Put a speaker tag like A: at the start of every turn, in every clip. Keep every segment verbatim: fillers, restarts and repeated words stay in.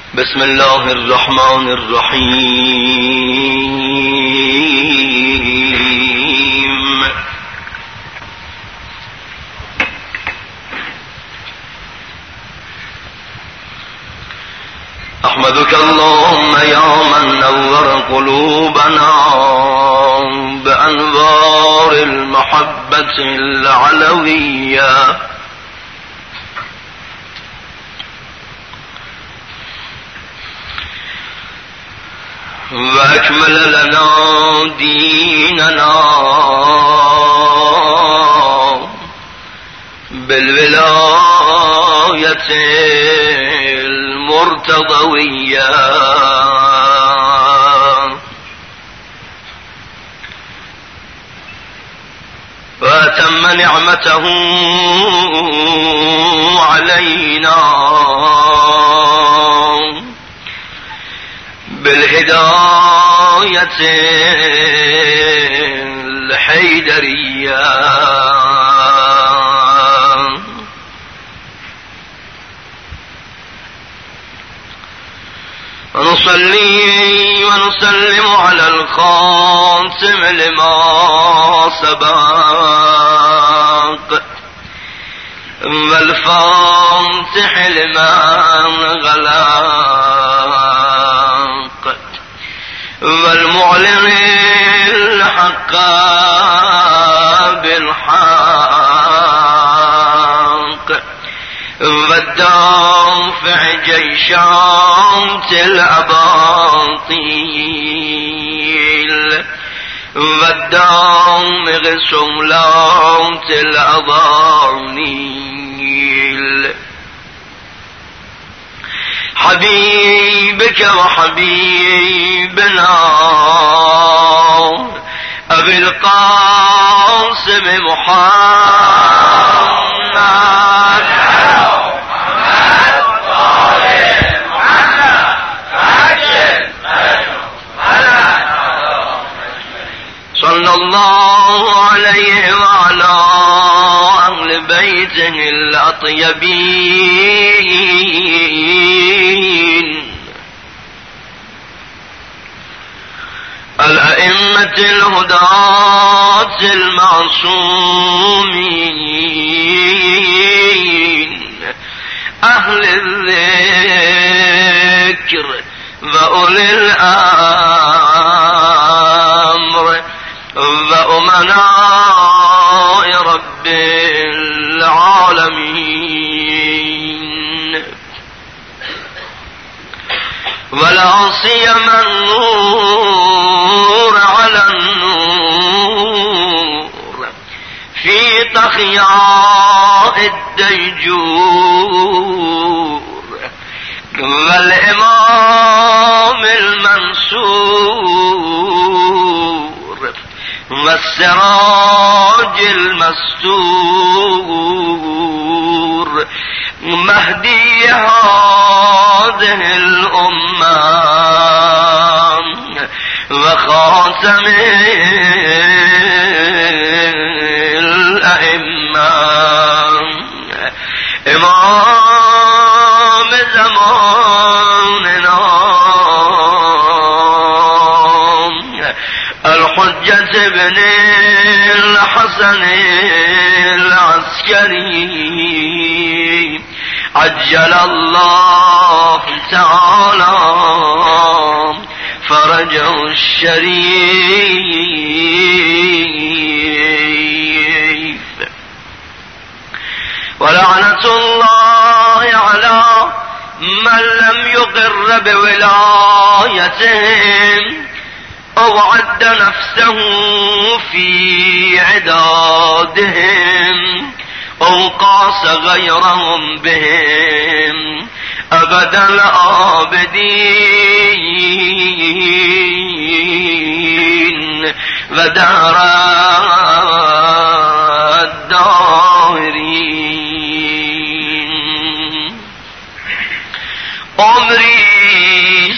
A: بسم الله الرحمن الرحيم. أحمدك اللهم يا من نور قلوبنا بأنوار المحبة العلوية، وأكمل لنا ديننا بالولاية المرتضوية، وأتم نعمته علينا بالهداية الحيدرية، ونصلي ونسلم على الخاتم لما سبق والفاتح لما غلق والمعلن الحق بالحق والدافع جيشات الأباطيل والدامغ سملات الأضانيل، حبيبك وحبيبنا أبي القاسم محمد صلى الله عليه وعلى أهل بيته الأطيبين الأئمة الهداة المعصومين أهل الذكر وأولي الأمر وأمناء رب العالمين، ولا سيما النور على النور في تخياء الديجور، والإمام المنصور والسراج المستور، مهدي هذه الأمة وخاتم الأئمة، إمام زماننا الحجة ابن الحسن العسكري عجل الله تعالى فرجه الشريف، ولعنة الله على من لم يقر بولايتهم أو عد نفسه في عدادهم أو قاس غيرهم بهم أبد الآبدين ودهر الداهرين. عمري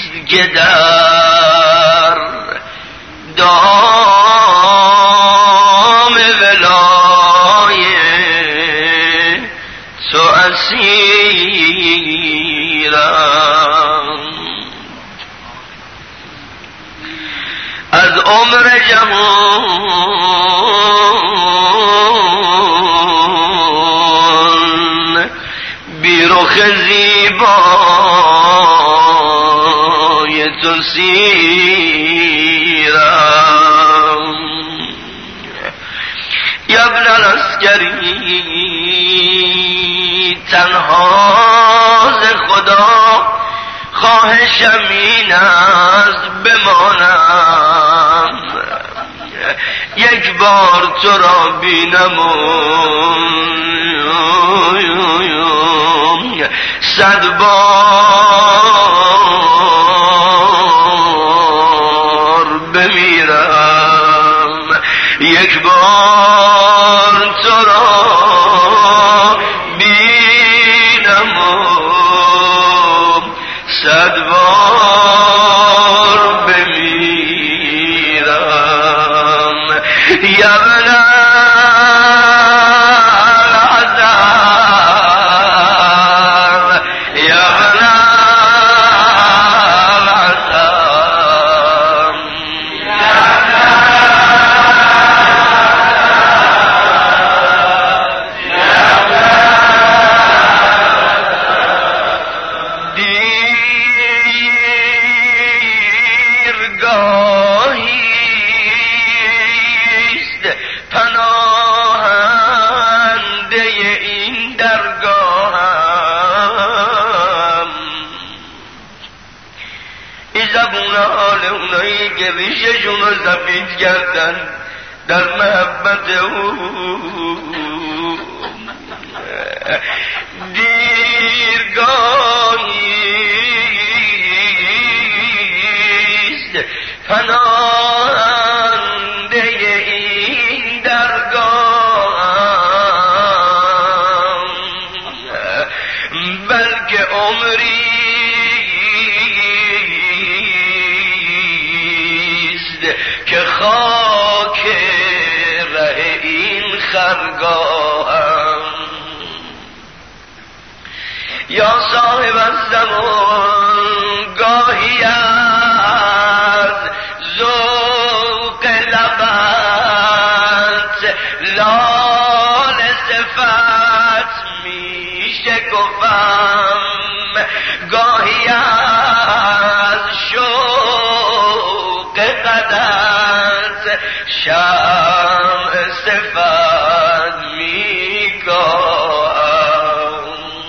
A: جدار دام ولایه تو اسیرم، عمر جوان بی رخ زیبای تو سیرم یا ابن العسکری تنها ز خدا خواهشم این است بمانم یک بار تو را بینم و صد بار بمیرم یک بار تو را بینم و صد بار بمیرم یا ابن ریششون رو سفید کردن در محبت او دیرگاهیست پناهنده این درگاه بلکه عمری که خاک ره این خرگاهم یا صاحب الزمان گاهی از ذوق لبت لال صفت می شکفم گاهی از شوق قدرت شمع صفت می گاهم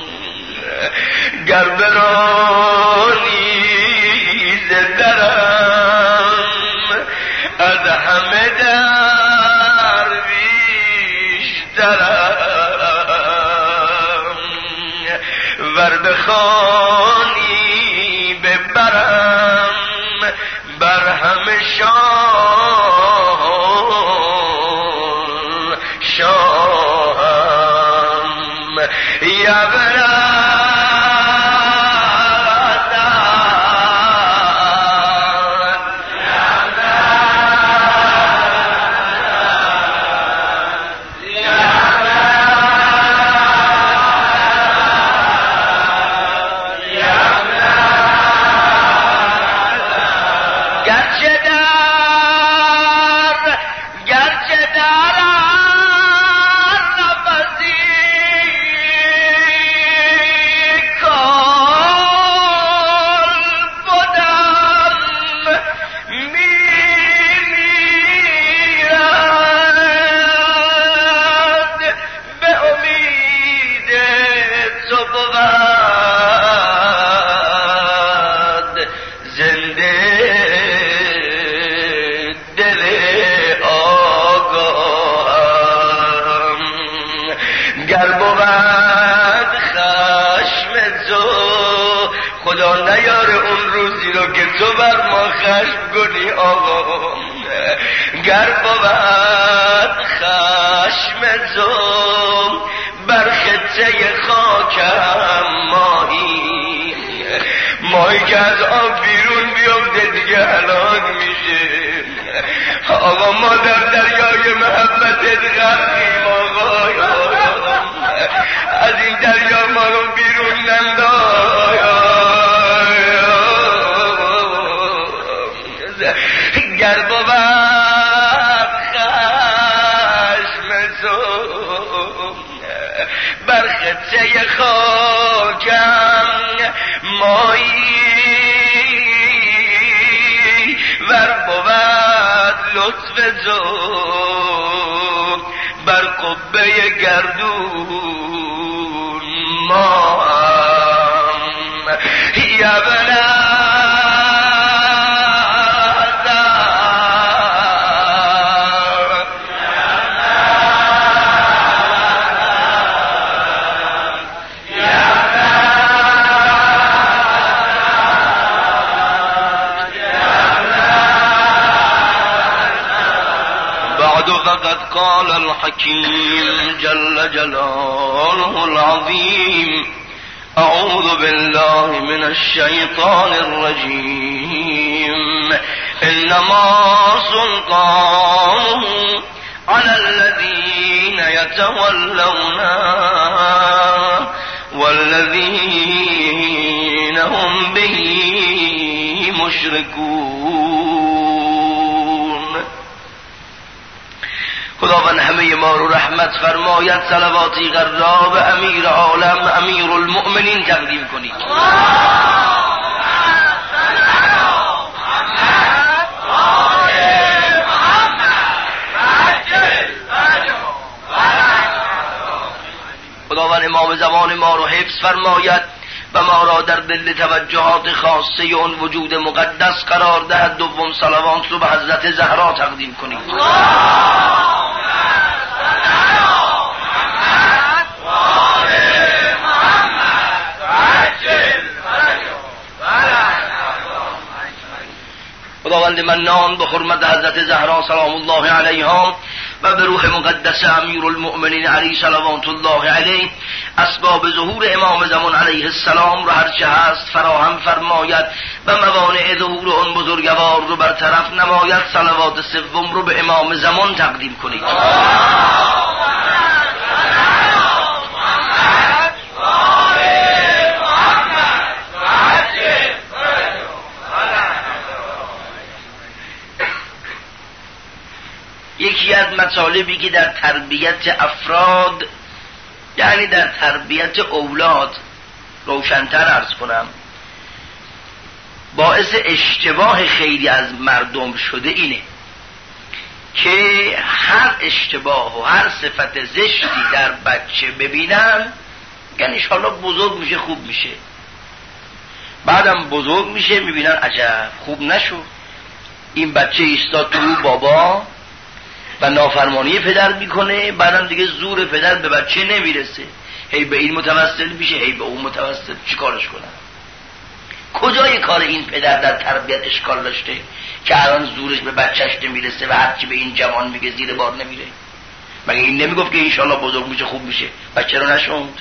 A: گر برانی ز درم از همه درویشترم ور بخوانی ببرم بر همه شاه شاهم یا برم خدا نیاره اون روزی رو که تو بر ما خشم کنی آقا گر بود خشم تو بر خطه خاکم ماهی ماهی که از آب بیرون بیفته دیگه هلاک میشه آقا ما در دریای محبتت غرقیم آقا از این دریا ما رو بیرون ننداز گر بود خطه خاکم مایی ور بود لطف تو بر قبه گردون ما یا بنا فقد قال الحكيم جل جلاله العظيم أعوذ بالله من الشيطان الرجيم إنما سلطانه على الذين يتولونه والذين هم به مشركون. خداوند همه ما رو رحمت فرماید. صلواتی غرا به امیر عالم امیر المؤمنین تقدیم کنید. خداوند امام زمان ما رو حفظ فرماید و ما را در دل توجهات خاصه اون وجود مقدس قرار دهد. دوم صلوات رو به حضرت زهرا تقدیم کنید. خداوند منان به حرمت حضرت زهرا سلام الله علیها و به روح مقدس امیر المؤمنین علی صلوات الله علیه اسباب ظهور امام زمان علیه السلام رو هرچه هست فراهم فرماید و موانع ظهور اون بزرگوار رو برطرف نماید. صلوات سوم رو به امام زمان تقدیم کنید. یکی از مطالبی که در تربیت افراد یعنی در تربیت اولاد روشن‌تر عرض کنم باعث اشتباه خیلی از مردم شده اینه که هر اشتباه و هر صفت زشتی در بچه ببینن یعنی انشاءالله بزرگ میشه خوب میشه. بعدم بزرگ میشه میبینن عجب خوب نشد، این بچه ایستاد تو بابا و نافرمانی پدر میکنه، بعدم دیگه زور پدر به بچه نمیرسه، هی به این متوسل میشه هی به اون متوسل. چی کارش کنن؟ کجای کار این پدر در تربیت اشکال داشته که الان زورش به بچهش نمیرسه و هرچی به این جوان میگه زیر بار نمیره؟ مگه این نمیگفت که انشالله بزرگ میشه خوب میشه؟ بچه رو نشوند.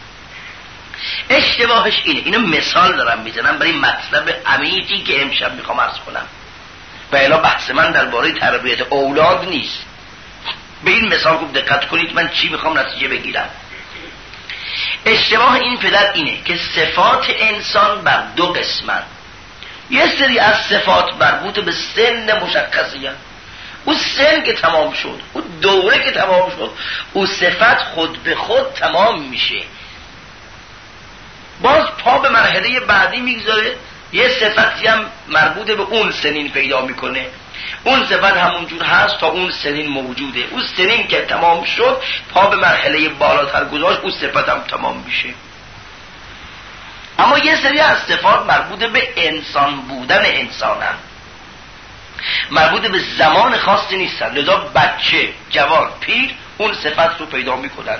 A: اشتباهش اینه. اینو مثال دارم میزنم برای مطلب عمیقی که امشب میخوام عرض کنم و الا بحث من درباره تربیت اولاد نیست. به این مثال خوب دقت کنید من چی میخوام نتیجه بگیرم. اشتباه این پدر اینه که صفات انسان بر دو قسمن. یه سری از صفات مربوط به سن مشخصی هست. اون سن که تمام شد، اون دوره که تمام شد، اون صفت خود به خود تمام میشه. باز پا به مرحله بعدی میگذاره، یه صفتی هم مربوط به اون سنین پیدا میکنه. اون صفت همونجور هست تا اون سنین موجوده. اون سنین که تمام شد پا به مرحله بالاتر گذاشت، اون صفت هم تمام میشه. اما یه سری از صفات مربوط به انسان بودن انسان هم، مربوط به زمان خاصی نیستن. لذا بچه، جوان، پیر اون صفت رو پیدا میکنن.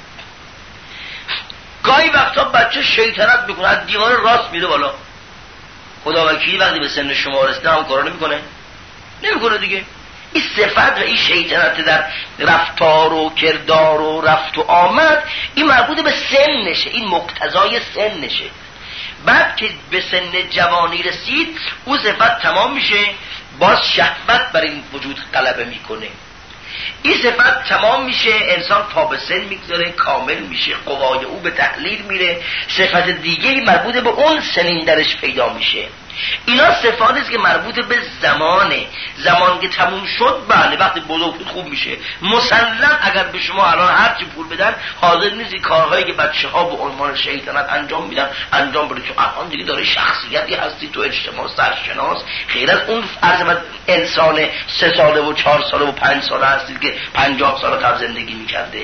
A: گاهی وقتا بچه شیطنت میکنه، از دیوار راست میره بالا. خدا وکیلی وقتی به سن شما رسیده هم کارا نمیکنه نمیکنه دیگه. این صفت و این شیطنت در رفتار و کردار و رفت و آمد این مربوط به سن نشه، این مقتضای سن نشه. بعد که به سن جوانی رسید اون صفت تمام میشه، باز شهوت بر این وجود غلبه میکنه. این صفت تمام میشه، انسان پا به سن میگذاره، کامل میشه، قوای او به تحلیل میره، صفت دیگه مربوط به اون سنین درش پیدا میشه. اینا صفاتی است که مربوط به زمانه. زمان که تموم شد بله وقتی بزرگ خوب میشه. مسلم اگر به شما الان هر چی پول بدن حاضر نیستی کارهایی که بچه‌ها به عنوان شیطنت انجام میدن انجام بده، چون الان دیگه داره شخصیتی هستی تو اجتماع سرشناس، غیر از اون عرض انسان سه ساله و چهار ساله و پنج ساله هستی که پنجاه سال قبل زندگی میکرده.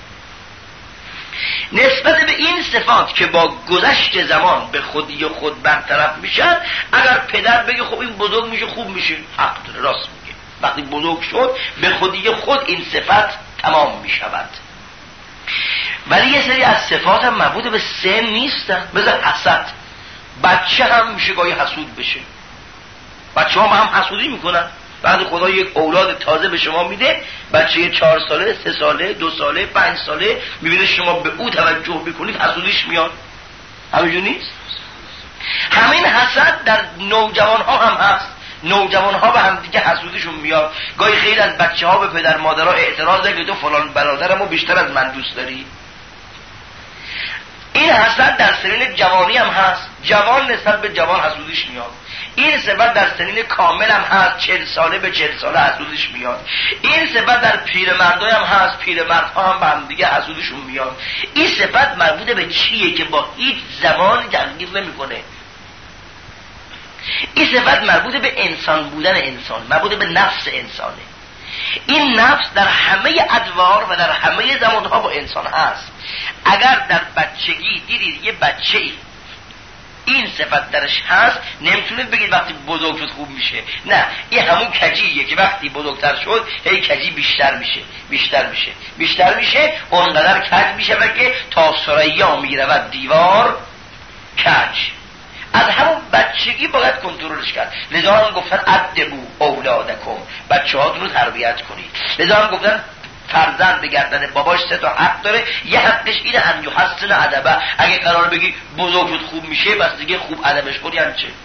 A: نسبت به این صفات که با گذشت زمان به خودی خود برطرف میشن، اگر پدر بگه خب این بزرگ میشه خوب میشه، حق داره، راست میگه. وقتی بزرگ شد به خودی خود این صفت تمام میشود. ولی یه سری از صفات هم مربوط به سن نیستن. مثل حسد، بچه هم میشه گاهی حسود بشه. بچه ها هم حسودی میکنن. بعد خدا یک اولاد تازه به شما میده، بچه چهار ساله، سه ساله، دو ساله، پنج ساله، میبینه شما به او توجه میکنید، حسودیش میاد. همینجور نیست؟ همین حسد در نوجوان ها هم هست. نوجوان ها به هم دیگه حسودیشون میاد. گاهی خیلی از بچه ها به پدر مادرها اعتراض داره که تو فلان برادرمو بیشتر از من دوست داری. این حسد در سنین جوانی هم هست. جوان نسبت به جوان حسودیش میاد. این صفت در سنین کامل هم هست. چهل ساله به چهل ساله حسودیش میاد. این صفت در پیرمردای هم هست. پیرمردها هم به هم دیگه حسودیشون میاد. این صفت مربوط به چیه که با هیچ زمانی تغییر نمیکنه. این صفت مربوط به انسان بودن انسان، مربوط به نفس انسانه. این نفس در همه ادوار و در همه زمانها با انسان هست. اگر در بچگی دیدید یه بچه‌ای این صفت درش هست، نمیتونید بگید وقتی بزرگ شد خوب میشه. نه، این همون کجیه که وقتی بزرگتر شد هی کجی بیشتر میشه بیشتر میشه بیشتر میشه اونقدر کج میشه و که تا ثریا میرود دیوار کج. از همون بچگی باید کنترلش کرد. لذا هم گفتن ادبوا اولادکم، بچه هاتون رو تربیت کنید. لذا هم گفتن فرزند به گردن باباش سه تا حق داره. یه حقش اینه ان یحسن ادبه. اگه قرار بگی بزرگ شد خوب میشه، بس دیگه خوب ادبش کنی یعنی چه؟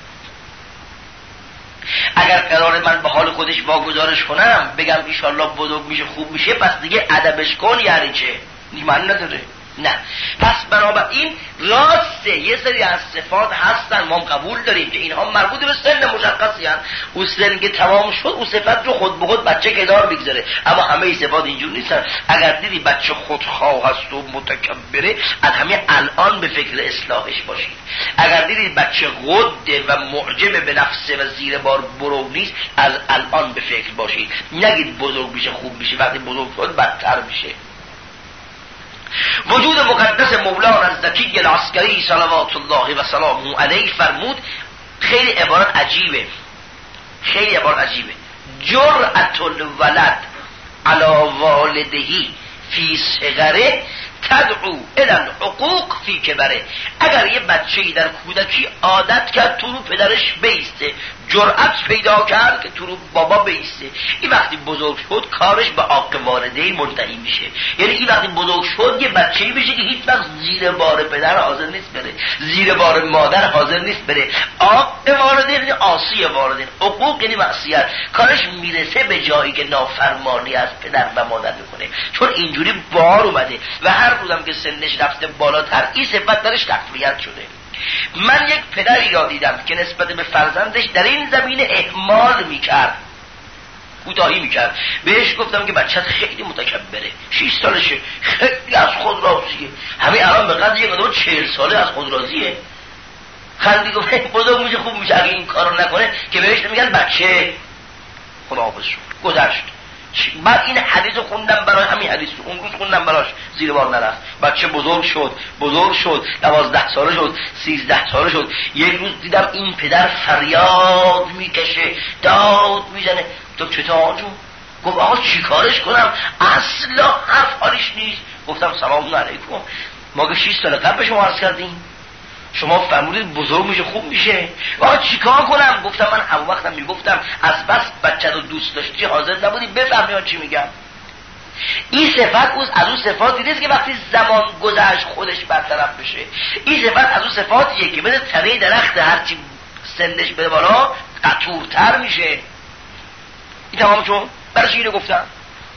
A: اگر قرار من به حال خودش واگذارش کنم بگم ان شاءالله بزرگ میشه خوب میشه، پس دیگه ادبش کن یعنی چه؟ معنی نداره. نه، پس بنابراین راسته یه سری از صفات هستن ما قبول داریم که اینها مربوط به سن مشخصی هستن. اون سن که تمام شد اون صفت رو خود به خود بچه کنار بگذاره. اما همه صفات اینجور نیستن. اگر دیدی بچه خودخواه هست و متکبره، از همین الان به فکر اصلاحش باشید. اگر دیدی بچه غده و معجب به نفسه و زیر بار برو نیست، از الان به فکر باشید. نگید بزرگ میشه خوب میشه، وقتی بزرگ شد بدتر میشه. وجود مقدس مولانا الزکی العسکری صلوات الله و سلامه علیه فرمود، خیلی عبارت عجیبه، خیلی عبارت عجیبه. جرأت الولد علی والدهی فی صغره تدعو الی الحقوق فی کبره. اگر یه بچه‌ای در کودکی عادت کرد تو رو پدرش بیسته، جرأت پیدا کرد که تو رو بابا بیسته، این وقتی بزرگ شد کارش به حق والدین منتهی میشه. یعنی این وقتی بزرگ شد یه بچه‌ای بشه که هیچ وقت زیر بار پدر حاضر نیست بره، زیر بار مادر حاضر نیست بره. حق والدین یعنی عاصی والدین، حقوق یعنی معصیت. کارش میرسه به جایی که نافرمانی از پدر و مادر میکنه، چون اینجوری بار اومده و هر روزم که سنش رفته بالاتر این صفت درش تقویت شده. من یک پدری را دیدم که نسبت به فرزندش در این زمینه اهمال میکرد، کوتاهی میکرد. بهش گفتم که بچت خیلی متکبره، شش سالشه، خیلی از خود راضیه. همین الان به قدر یک آدم چهل ساله از خود راضیه. خندی گفت بزرگ میشه خوب میشه. اگه این کارو نکنه که بهش میگن بچه. خداحافظ شد، گذشت. بعد این حدیث رو خوندم برای همین حدیث رو اون روز خوندم براش، زیر بار نرفت. بچه بزرگ شد بزرگ شد دوازده ساله شد، سیزده ساله شد. یک روز دیدم این پدر فریاد میکشه، داد میزنه. تو چطور جون؟ گفت آقا چی کارش کنم؟ اصلا حرف حالیش نیست. گفتم سلام علیکم، ما که شیش سال قبل به شما عرض کردیم، شما فرمودید بزرگ میشه خوب میشه. آقا چیکار کنم؟ گفتم من هم وقتم میگفتم از بس بچه رو دوست داشتی حاضر نبودی بفهمی چی میگم. این صفت از اون صفاتی نیست که وقتی زمان گذشت خودش برطرف بشه. این صفت از اون صفاتیه که مثل تنه درخت هرچی سندش بده بالا قطورتر میشه. این تمام چون برای اینو گفتم.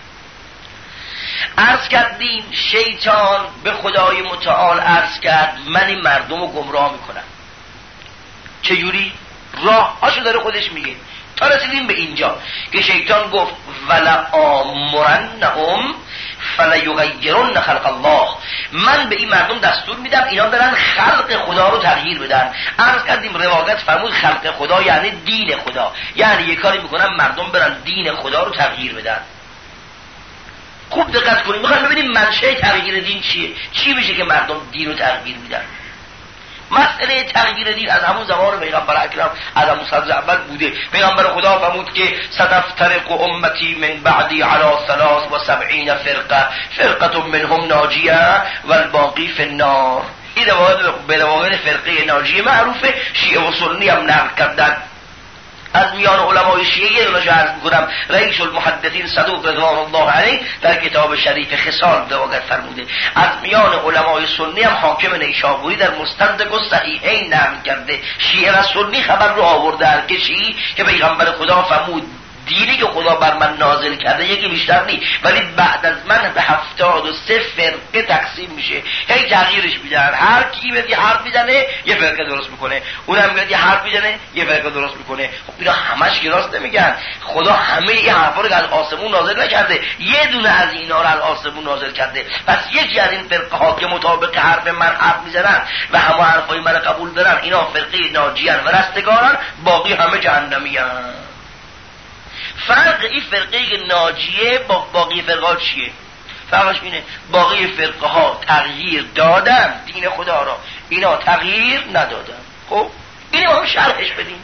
A: عرض کردیم شیطان به خدای متعال عرض کرد من این مردم رو گمراه میکنم. چجوری؟ راه هاشو داره خودش میگه تا رسیدیم به اینجا که شیطان گفت ولا آمرنهم فلیغیرن خلق الله، من به این مردم دستور میدم اینا دارن خلق خدا رو تغییر بدن. عرض کردیم روایت فرمود خلق خدا یعنی دین خدا، یعنی یه کاری میکنن مردم برن دین خدا رو تغییر بدن. خوب دقت کنیم، میخوایم ببینیم منشأ تغییر دین چیه، چی میشه که مردم دین رو تغییر میدن. مسئله تغییر دین از همون زمان پیغمبر اکرم از همون صدر اول بوده. پیغمبر خدا فرمود که ستفترق امتی من بعدی علی ثلاث و سبعین فرقه فرقه منهم ناجیه و الباقی فی النار. این روایت به روایت فرقه ناجیه معروفه، شیعه و سنی هم نقل کردن. از میان علمای شیعه یه دونش عرض میکنم، رئیس المحدثین صدوق رضوان الله علیه در کتاب شریف خصال روایت فرموده. از میان علمای سنی هم حاکم نیشابوری در مستدرک و صحیحین نقل کرده. شیعه و سنی خبر رو آورده که شیعی که پیغمبر خدا فرمود دینی که خدا بر من نازل کرده یکی بیشتر نیست، ولی بعد از من به هفتاد و سه فرقه تقسیم میشه. هی تغییرش میدن، هر کی به یه حرف میزنه یه فرقه درست میکنه، اونم میاد یه حرف میزنه یه فرقه درست میکنه. خب اینا همش که راست نمیگن. خدا همه این حرفا رو از آسمون نازل نکرده، یه دونه از اینا رو از آسمون نازل کرده. پس یکی از این فرقه ها که مطابق حرف من حرف میزنن و همه حرفای من قبول دارن، اینا فرقه ناجیان و رستگارن، باقی همه جهنمیان. فرق این فرقه ناجیه با باقی فرقه چیه؟ فرقش اینه باقی فرقه ها تغییر دادن دین خدا را، اینا تغییر ندادن. خب اینو ما شرحش بدیم.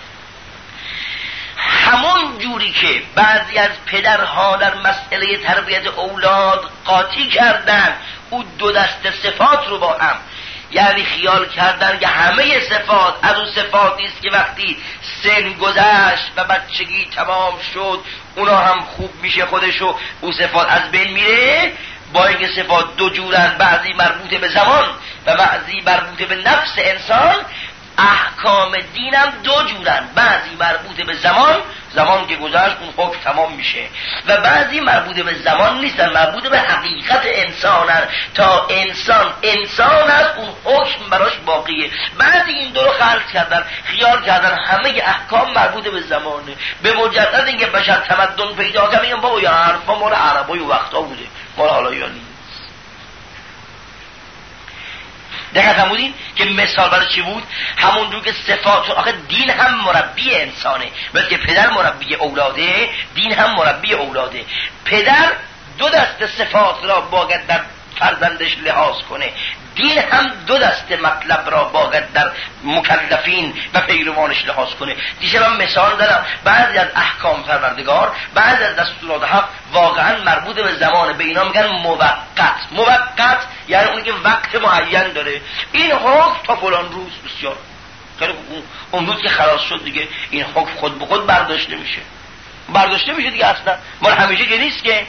A: همون جوری که بعضی از پدرها در مسئله تربیت اولاد قاطی کردن او دو دست صفات رو با هم، یعنی خیال کردن که همه صفات از اون صفاتی است که وقتی سن گذشت و بچگی تمام شد اونا هم خوب میشه خودشو، اون صفات از بین میره. با اینکه صفات دو جورن، بعضی مربوط به زمان و بعضی مربوط به نفس انسان، احکام دینم دو جورن، بعضی مربوط به زمان، زمان که گذشت اون حکم تمام میشه، و بعضی مربوط به زمان نیستن، مربوط به حقیقت انسانن. تا انسان انسان است اون حکم براش باقیه. بعضی این دو رو خلط کردن، خیال کردن همه احکام مربوط به زمانه. به مجرد اینکه بشر تمدن پیدا کرد میگن بابا یا حرفا مال عربای وقتا بوده، مال حالا یا نیست. دقیق همونین که مثال برای چی بود؟ همون رو که صفات، آخه دین هم مربی انسانه، بلکه پدر مربی اولاده، دین هم مربی اولاده. پدر دو دست صفات را باید در فرزندش لحاظ کنه، دین هم دو دست مطلب را باید در مکلفین و پیروانش لحاظ کنه. دیشب من مثال دارم، بعضی از احکام پروردگار، بعضی از دستورات حق واقعا مربوط به زمان، به اینا میگن موقت. موقت یعنی اونی که وقت معین داره. این حکم تا فلان روز، بسیار خیلی اون روز که خلاص شد دیگه این حکم خود به خود برداشته میشه، برداشته میشه دیگه، اصلا مال همیشه که نیست که.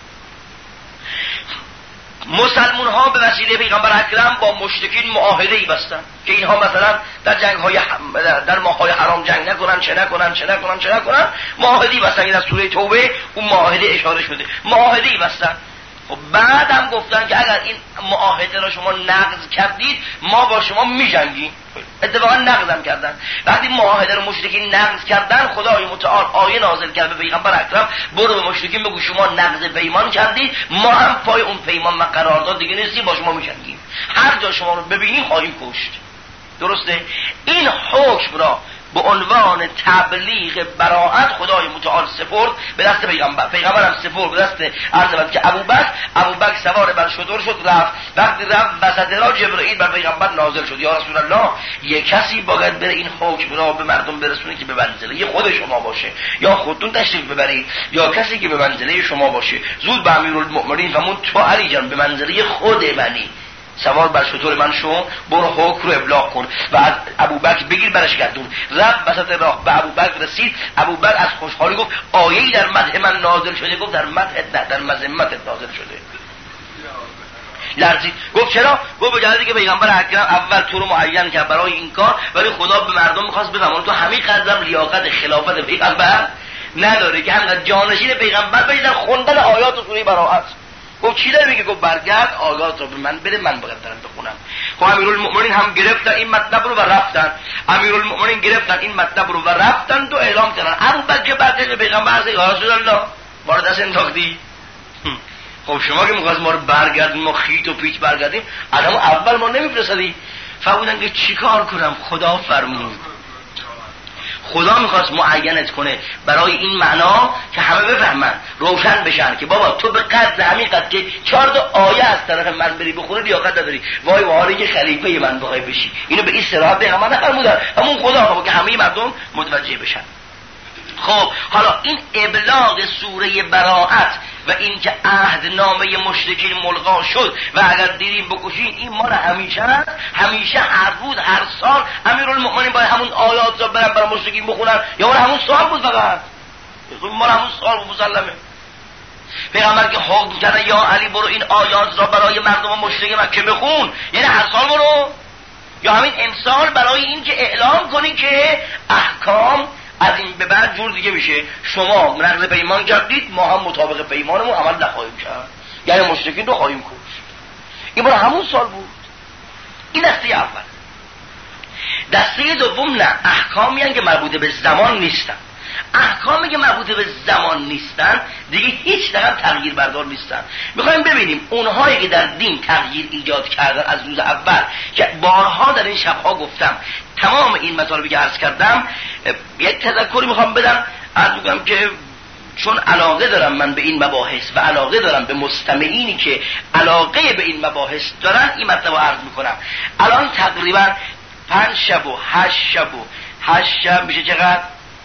A: مسلمون ها به وسیله پیغمبر اکرم با مشرکین معاهده ای بستن که اینها مثلا در جنگ های در ماه های حرام جنگ نکنن، چه نکنن چه نکنن چه نکنن معاهده بستن. این از سوره توبه اون معاهده اشاره شده، معاهده بستن. و بعد هم گفتن که اگر این معاهده را شما نقض کردید ما با شما میجنگیم. اتفاقا نقض هم کردن. وقتی معاهده رو مشرکین نقض کردن، خدای متعال آیه نازل کرد به پیغمبر اکرم برو به مشرکین بگو شما نقض پیمان کردید، ما هم پای اون پیمان و قرارداد دیگه نیستیم، با شما میجنگیم، هر جا شما رو ببینیم خواهیم کشت. درسته؟ این حکم را به عنوان تبلیغ براءت خدای متعال سپرد به دست پیغمبر. پیغمبر هم سپرد به دست عرض که ابوبکر. ابوبکر سوار بر شتر شد رفت. وقتی رفت وسط راه جبرئیل بر پیغمبر نازل شد، یا رسول الله یک کسی باید بره این حکم را به مردم برسونه که به منزله خود شما باشه، یا خودتون تشریف ببرید یا کسی که به منزله شما باشه. زود به امیرالمؤمنین فرمود تو علی جان به منزله خود منی، سوار بر شتر من شو، برو حکم رو ابلاغ کن و از ابوبکر بگیر برش گردون. رفت وسط راه به ابوبکر رسید. ابوبکر از خوشحالی گفت آیه‌ای در مدح من نازل شده. گفت در مدح نه، در مذمتت نازل شده. لرزید. گفت چرا؟ گفت به جهتی که پیغمبر اکرم اول تو رو معین کرد برای این کار، ولی خدا به مردم می‌خواست بفهمونه تو همین قدرم لیاقت خلافت پیغمبر نداره که همینقدر جانشین پیغمبر بشی در خوندن آیات و سوره براءت. گفت چی داره میگه؟ گفت برگرد آیات رو به من بده، من باید دارم بخونم. خب امیرالمؤمنین هم گرفتن این مطلب رو و رفتن، امیرالمؤمنین گرفتن این مطلب رو و رفتن تو اعلام کردن. ابوبکر بعدش به پیغمبر گفت یا رسول الله ما رو دست انداختی. خب شما که می‌خواست ما رو برگردیم، ما خیت و پیچ برگردیم، آدمو اول ما نمی‌فرستادی. فرمودن که چیکار کنم؟ خدا فرمود. خدا میخواست معینت کنه برای این معنا که همه بفهمن، روشن بشن که بابا تو به قدر همین قدر که چهار تا آیه از طرف من بری بخونه لیاقت نداری، وای وای که خلیفه من بخوای بشی. اینو به این صراحت پیغمبر نفرمودن، همون خدا که همه مردم متوجه بشن. خب حالا این ابلاغ سوره براءت و این که عهدنامه مشرکین ملغا شد و اگر دیدیم بکشین، این مال همیشه است. همیشه هر روز هر سال امیرالمؤمنین باید همون آیات را برن برای مشرکین بخونن، یا مال همون سال بود فقط، مال همون سال بود مسلمه. پیغمبر که حکم کرده یا علی برو این آیات را برای مردم مشرک مکه بخون، یعنی هر سال برو، یا همین امسال برای این که اعلام کنی که احکام از این به بعد جور دیگه میشه. شما نقض پیمان کردید، ما هم مطابق پیمانمون عمل نخواهیم کرد، یعنی مشرکین رو خواهیم کشت. این برای همون سال بود. این دسته اول. دسته دوم نه، احکامی هستند که مربوط به زمان نیستن. احکامی که مربوط به زمان نیستن دیگه هیچ دقیقا تغییر بردار نیستن. میخوایم ببینیم اونهایی که در دین تغییر ایجاد کردن از روز اول، که بارها در این شبها گفتم تمام این مطالبی که عرض کردم، یک تذکری میخوام بدم. عرض میکنم که چون علاقه دارم من به این مباحث و علاقه دارم به مستمعینی که علاقه به این مباحث دارن، این مطلب رو عرض میکنم. الان تقریبا پنج شب و هشت شب و هشت شب میشه چقدر؟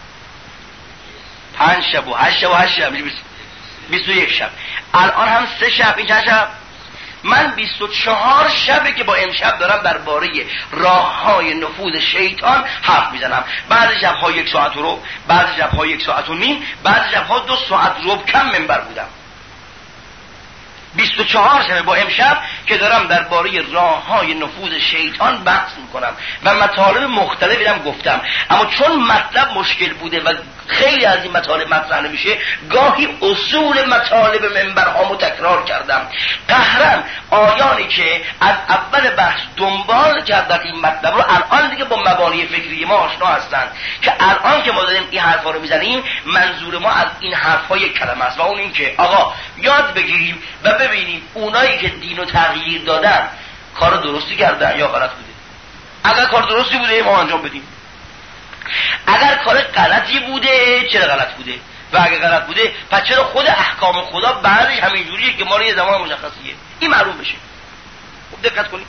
A: پنج شب و هشت شب و هشت شب میشه بیست و یک شب. الان هم سه شب، این چند شب؟ من بیست و چهار شبه که با امشب دارم درباره راه‌های نفوذ شیطان حرف میزنم. بعضی شب‌ها یک ساعت و ربع، بعضی شب‌ها یک ساعت و نیم، بعضی شب‌ها دو ساعت ربع کم منبر بودم. بیست و چهار شبه با امشب که دارم درباره راه‌های نفوذ شیطان بحث میکنم و مطالب مختلفی هم گفتم. اما چون مطلب مشکل بوده و خیلی از این مطالب مطرح نمیشه، گاهی اصول مطالب منبرها تکرار کردم. قهرن آیانی که از اول بحث دنبال کردن این مطلب رو الان دیگه با مبانی فکری ما آشنا هستن، که الان که ما داریم این حرفا رو میزنیم، منظور ما از این حرفا یک کلمه است و اون این که آقا یاد بگیریم و ببینیم اونایی که دینو تغییر دادن کار درستی کردن یا غلط بوده. اگر کار درستی بوده ما انجام بدیم، اگر کار غلطی بوده چرا غلط بوده، و اگر غلط بوده پس چرا خود احکام خدا بعدش همین جوریه که ما رو یه زمان مشخصیه این معلوم بشه. خوب دقت کنید.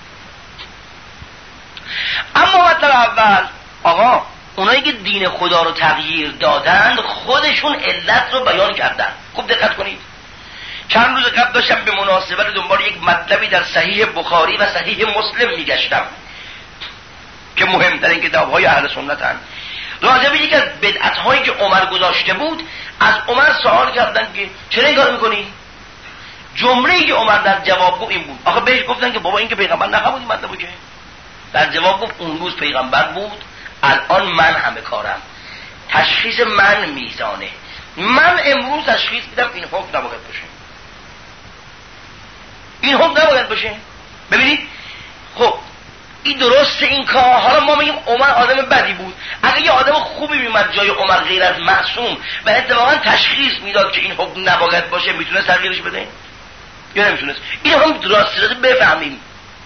A: اما مطلب اول، آقا اونایی که دین خدا رو تغییر دادند خودشون علت رو بیان کردن. خوب دقت کنید. چند روز قبل داشتم به مناسبت دنبال یک مطلبی در صحیح بخاری و صحیح مسلم میگشتم که مهمترین کتاب‌های اهل سنتن. راجع به یک از بدعت‌هایی که عمر گذاشته بود، از عمر سوال کردن که چرا این کار می‌کنی؟ جمله‌ای که عمر در جواب گفت این بود. آخه بهش گفتن که بابا این که پیغمبر نفهمید این مطلبو که. در جواب گفت اون روز پیغمبر بود، الان من همه کارم. تشخیص من میزانه. من امروز تشخیص میدم این حکم نباید باشه. این حکم نباید باشه. ببینید خب این درسته این کار. حالا ما میگیم عمر آدم بدی بود. اگه یه آدم خوبی میمد جای عمر غیر از معصوم و اتفاقا تشخیص میداد که این حکم نباید باشه، میتونه تغییرش بده یا نمیتونه؟ این هم درست درست بفهمیم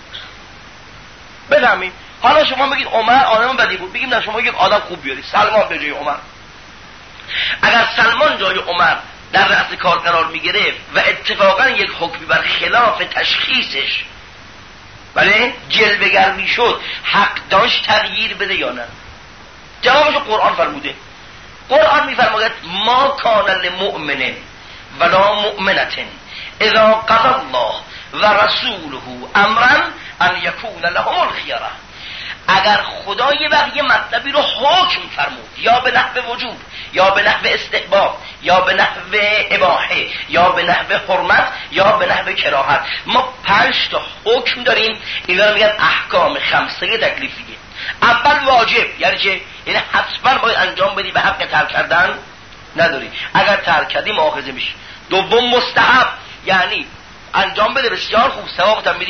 A: بفهمیم. حالا شما بگید عمر آدم بدی بود، بگیم نه شما یک آدم خوب بیارید، سلمان به جای عمر. اگر سلمان جای عمر در رأس کار قرار میگرفت و اتفاقا یک حکمی بر خلاف تشخیصش بله جلوه‌گر میشد، حق داشت تغییر بده یا نه؟ جوابشو قرآن فرموده. قرآن میفرماید ما کان للمؤمن ولا مؤمنة اذا قضى الله و رسوله امرا ان یکون لهم الخیره. اگر خدا یه وقت یه مطلبی رو حکم فرمود، یا به نحو وجوب یا به نحو استحباب یا به نحو اباحه یا به نحو حرمت یا به نحو کراهت، ما پنج تا حکم داریم. اینا رو میگن احکام خمسه تکلیفیه. اول واجب، یعنی چه؟ یعنی حتما باید انجام بدی، به حق ترک کردن نداری، اگر ترک کردی مؤاخذه میشی. دوم مستحب، یعنی انجام بده بسیار خوب، ثوابت هم میدیم.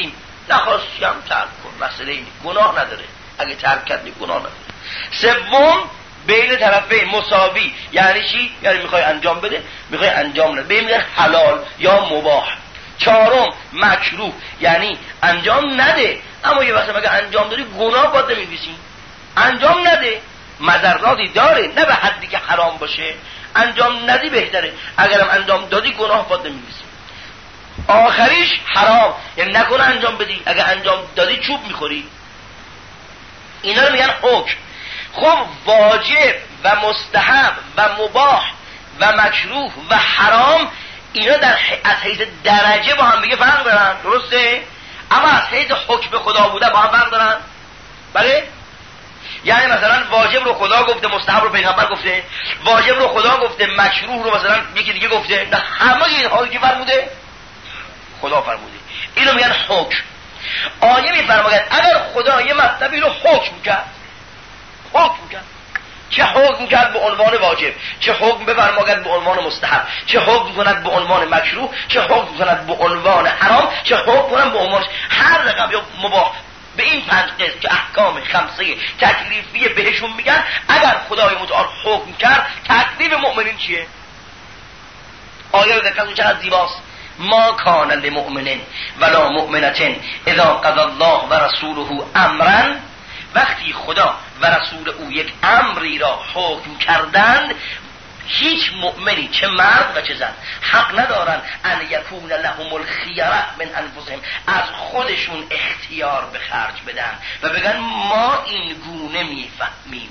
A: نخواستی هم ترک کن، مسئله اینه، گناه نداره، اگه ترک کردی گناه نداره. سوم بین طرفین مساوی، یعنی چی؟ یعنی میخوای انجام بده، میخوای انجام نده، بین حلال یا مباح. چهارم مکروه، یعنی انجام نده اما یه وقت مگه انجام دادی گناه باید نمی‌نویسی، انجام نده، مضراتی داره، نه به حدی که حرام باشه، انجام ندی بهتره، اگرم انجام دادی گناه باید نمی‌نویسی. آخریش حرام، یعنی نکنه انجام بدی، اگه انجام دادی چوب میخوری. اینا رو میگن حکم. خب واجب و مستحب و مباح و مکروه و حرام اینا در از حیث درجه با هم دیگه فرق دارن، درسته؟ اما از حیث حکم خدا بوده با هم فرق دارن. بله؟ یعنی مثلا واجب رو خدا گفته، مستحب رو پیغمبر گفته، واجب رو خدا گفته، مکروه رو مثلا یکی دیگه گفته، نه همه اینها که فرموده خدا فرموده. اینو میگن حکم. آیه میفرماید اگر خدا یه مطلبی رو حکم کرد، حکم کرد، چه حکم کرد به عنوان واجب، چه حکم بفرماید به عنوان مستحب، چه حکم کند به عنوان مکروه، چه حکم کند به عنوان حرام، چه حکم کند به عنوان هر رقم یا مباح، به این پنج قسم که احکام خمسه تکلیفی بهشون میگن، اگر خدای متعال حکم کرد تکلیف مؤمنین چیه؟ آیه رو دقت چقدر زیباست. ما کان لمؤمن ولا مؤمنة اذا قضى الله و رسوله امرا، وقتی خدا و رسول او یک امری را حکم کردند، هیچ مؤمنی چه مرد و چه زن حق ندارن ان یکون لهم الخیره من انفسهم، از خودشون اختیار به خرج بدن و بگن ما این گونه میفهمیم.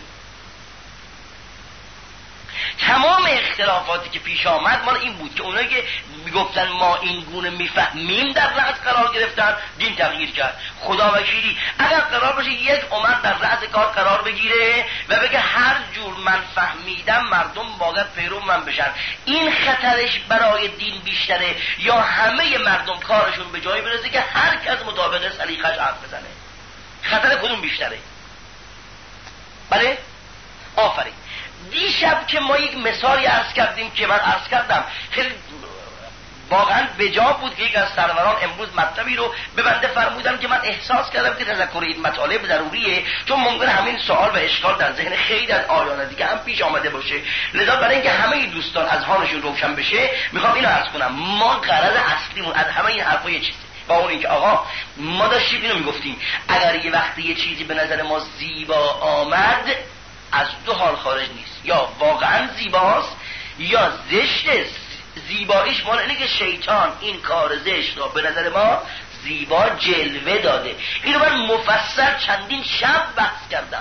A: تمام اختلافاتی که پیش آمد مال این بود که اونایی که میگفتن ما این گونه میفهمیم در رأس قرار گرفتن، دین تغییر کرد. خدا وکیلی اگر قرار باشه یک امت در رأس کار قرار بگیره و بگه هر جور من فهمیدم مردم باید پیرو من بشن، این خطرش برای دین بیشتره یا همه مردم کارشون به جایی برسه که هر کس مطابق سلیقه‌اش حرف بزنه؟ خطر کدوم بیشتره؟ بله؟ آفرین. دیشب که ما یک مثالی عرض کردیم که من عرض کردم خیلی واقعا بجا بود که یک از سروران امروز مطلبی رو به بنده فرمودم که من احساس کردم که تذکر این مطالب ضروریه، چون ممکن همین سوال و اشکال در ذهن خیلی از آیان دیگه هم پیش آمده باشه. لذا برای اینکه همه این دوستان از حالشون روشن بشه میخوام اینو عرض کنم. ما غرض اصلیمون از همه این حرفا یه چیزه، با اون اینکه آقا ما داشتیم اینو میگفتیم اگر یه وقتی یه چیزی به نظر ما زیبا آمد از دو حال خارج نیست، یا واقعا زیباست یا زشته. زیباییش مال اینه که شیطان این کار زشت را به نظر ما زیبا جلوه داده. اینو من مفصل چندین شب بحث کردم.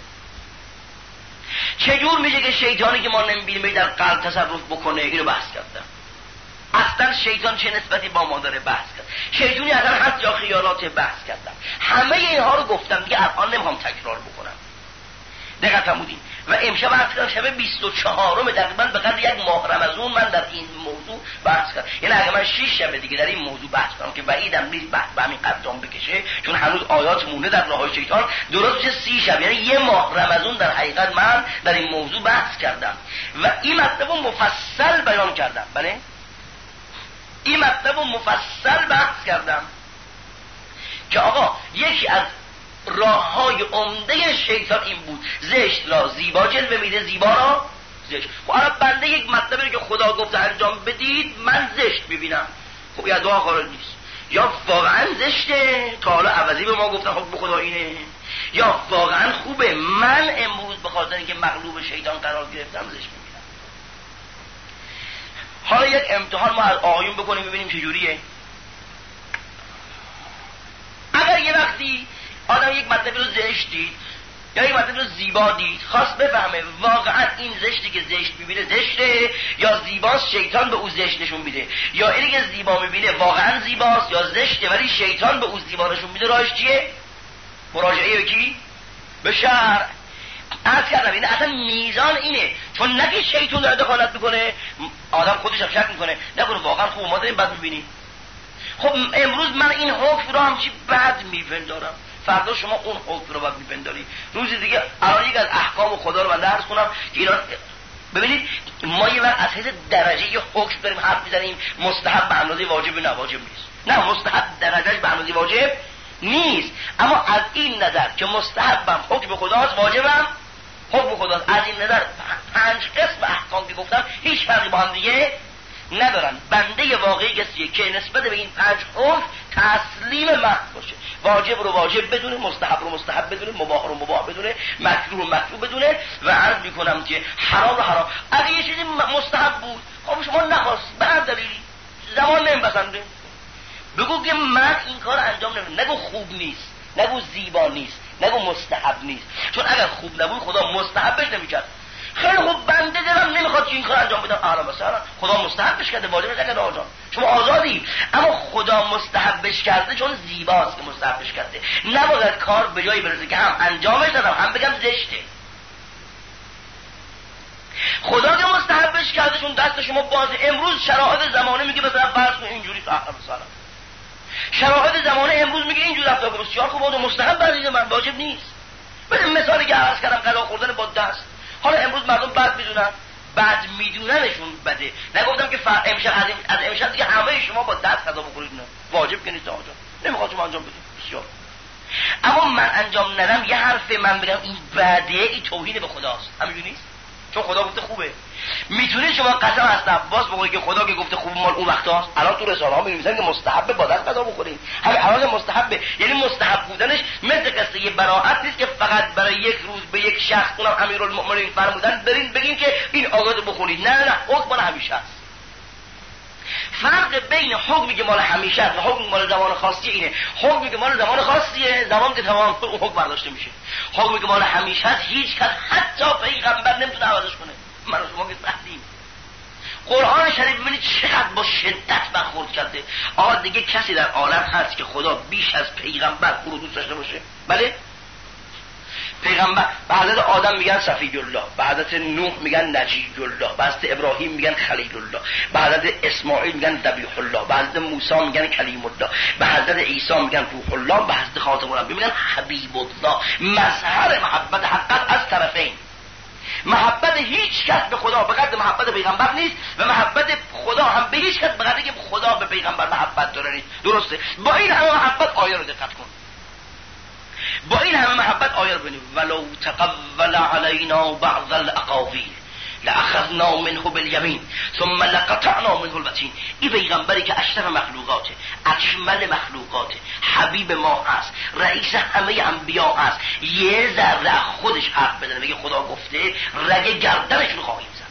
A: چجور میشه که شیطانی که ما نمیبینیم در قلب تصرف بکنه، اینو بحث کردم. اصلا شیطان چه نسبتی با ما داره بحث کرد، شیطانی اصلا هست یا خیالات بحث کردم. همه اینها رو گفتم دیگه الان نمیخوام تکرار بکنم. دقت فرمودین. و امشب اصلا شب بیست و چهارم تقریبا به قدر یک ماه رمضان من در این موضوع بحث کردم. یعنی اگه من شش شب دیگه در این موضوع بحث کنم که بعیدم نیست بحث به همین قدام بکشه، چون هنوز آیات مونده در راه شیطان، درست میشه سی شب، یعنی یه ماه رمضان در حقیقت من در این موضوع بحث کردم و این مطلب رو مفصل بیان کردم. بله این مطلب رو مفصل بحث کردم که آقا یکی از راه های عمده شیطان این بود زشت را زیبا جلوه میده، زیبا را زشت. خب الان بنده یک مطلبی که خدا گفته انجام بدید من زشت ببینم، خب یا دعا خارج نیست، یا واقعا زشته تا حالا عوضی به ما گفتن خب خدا اینه، یا واقعا خوبه من امروز به خاطر اینکه مغلوب شیطان قرار گرفتم زشت میبینم. حالا یک امتحان ما از آقایون بکنیم ببینیم چجوریه. اگر یه وقتی آدم یک مطلبی رو زشت دید یا یک مطلبی رو زیبا دید، خواست بفهمه واقعا این زشتی که زشت میبینه زشته یا زیباست، شیطان به او زشت نشون میده، یا اینی که زیبا میبینه واقعا زیباست یا زشته ولی شیطان به او زیبا نشون میده، راهش چیه؟ مراجعه به کی؟ به شرع. عرض کردم این اصلا میزان اینه، چون نگه شیطان داره دخالت میکنه آدم خودش هم شک میکنه نکنه واقعا خوب ما داریم بد میبینیم. خب امروز من این حکم رو همچی بد میپندارم، فردا شما اون حکم رو باید میپنداری. روز دیگه الان یک از احکام خدا رو من درس کنم که اینا ببینید ما یه وقت از حیث درجه یه حکم داریم حرف میزنیم، مستحب به اندازه واجب نواجب نیست. نه مستحب درجهش به اندازه واجب نیست. اما از این نظر که مستحبم حکم خداست، واجبم حکم خداست، از این نظر پنج قسم احکام که گفتم هیچ فرقی با هم دیگه ندارن. بنده واقعی کسیه که نسبت به این پنج حکم تسلیم محض باشه، واجب رو واجب بدونه، مستحب رو مستحب بدونه، مباح رو مباح بدونه، مکروه رو مکروه بدونه. و عرض میکنم که حرام رو حرام. اگه یه چیزی مستحب بود خب شما نخواست به هر دلیلی زمان نمیپسنده، بگو که من این کار انجام نمیدم، نگو خوب نیست، نگو زیبا نیست، نگو مستحب نیست، چون اگر خوب نبود خدا مستحبش نمیکرد. خیلی خوب بنده دلم نمیخواد که این کار انجام بدم، اهلا مثلا خدا مستحبش کرده، واجبش نکرده، آجان شما آزادی. اما خدا مستحبش کرده چون زیباست که مستحبش کرده. نباید کار به جایی برسه که هم انجامش ندم هم بگم زشته. خدا که مستحبش کرده چون دست شما بازه. امروز شرایط زمانه میگه مثلا فرض کن اینجوری، اهلا مثلا شرایط زمانه امروز میگه اینجوری رفتار کن، بسیار خوب بود، مستحب عزیز من، واجب نیست. ببین مثالی که عرض کردم غذا خوردن با دست. حالا امروز مردم بد میدونن، بد میدوننشون بده. نگفتم که فر... امشب از, ام... از امشب دیگه همه شما با دست غذا بخورید، نه واجب که نیست، آجا نمیخواد شما انجام بدید، بسیار. اما من انجام ندم یه حرف من بگم این بده، این توهین به خداست، همینجوری نیست؟ چون خدا گفته خوبه. میتونه شما قسم از عباس بخورید که خدا که گفته خوب مال اون وقتاست. الان تو رسانه‌ها می‌نویسن که مستحب با دست غذا بخورید، همین الان مستحبه. یعنی مستحب بودنش مثل قصه یه براءت نیست که فقط برای یک روز به یک شخص، اونم امیرالمؤمنین فرمودن برین بگین که این آگاهی بخورید. نه نه حکم مال همیشه است. فرق بین حکمی که مال همیشه است و حکمی مال زمان خاصی اینه. حکمی که مال زمان خاصیه زمان که تمام اون حکم برداشته میشه. حکمی که مال همیشه است هیچ کس حتی پیغمبر نمیتونه عوضش کنه. من و شما که سختیم. قرآن شریف ببینید چقدر با شدت برخورد کرده. آقا دیگه کسی در عالم هست که خدا بیش از پیغمبر او رو دوست داشته باشه؟ بله؟ پیغمبر به حضرت آدم میگن صفی الله، به حضرت نوح میگن نجی الله، به حضرت ابراهیم میگن خلیل الله، به حضرت اسماعیل میگن ذبیح الله، به حضرت موسی میگن کلیم الله، به حضرت عیسی میگن روح الله، به حضرت خاتم الانبیاء میگن حبیب الله. مظهر محبت حقیقت از طرفین. محبت هیچ کس به خدا به قدر محبت پیغمبر نیست و محبت خدا هم به هیچ کس به قدر که خدا به پیغمبر محبت داره نیست. درسته؟ با این همه محبت آیه رو دقت کن. با این همه محبت آیه رو ببینید. ولو تقول علینا بعض الاقاویل لاخذنا منه بالیمین ثم لقطعنا منه الوتین. این پیغمبری که اشرف مخلوقاته، اکمل مخلوقاته، حبیب ما هست، رئیس همه انبیا هست، یه ذره خودش حرف بزنه بگه خدا گفته، رگ گردنش رو خواهیم زد.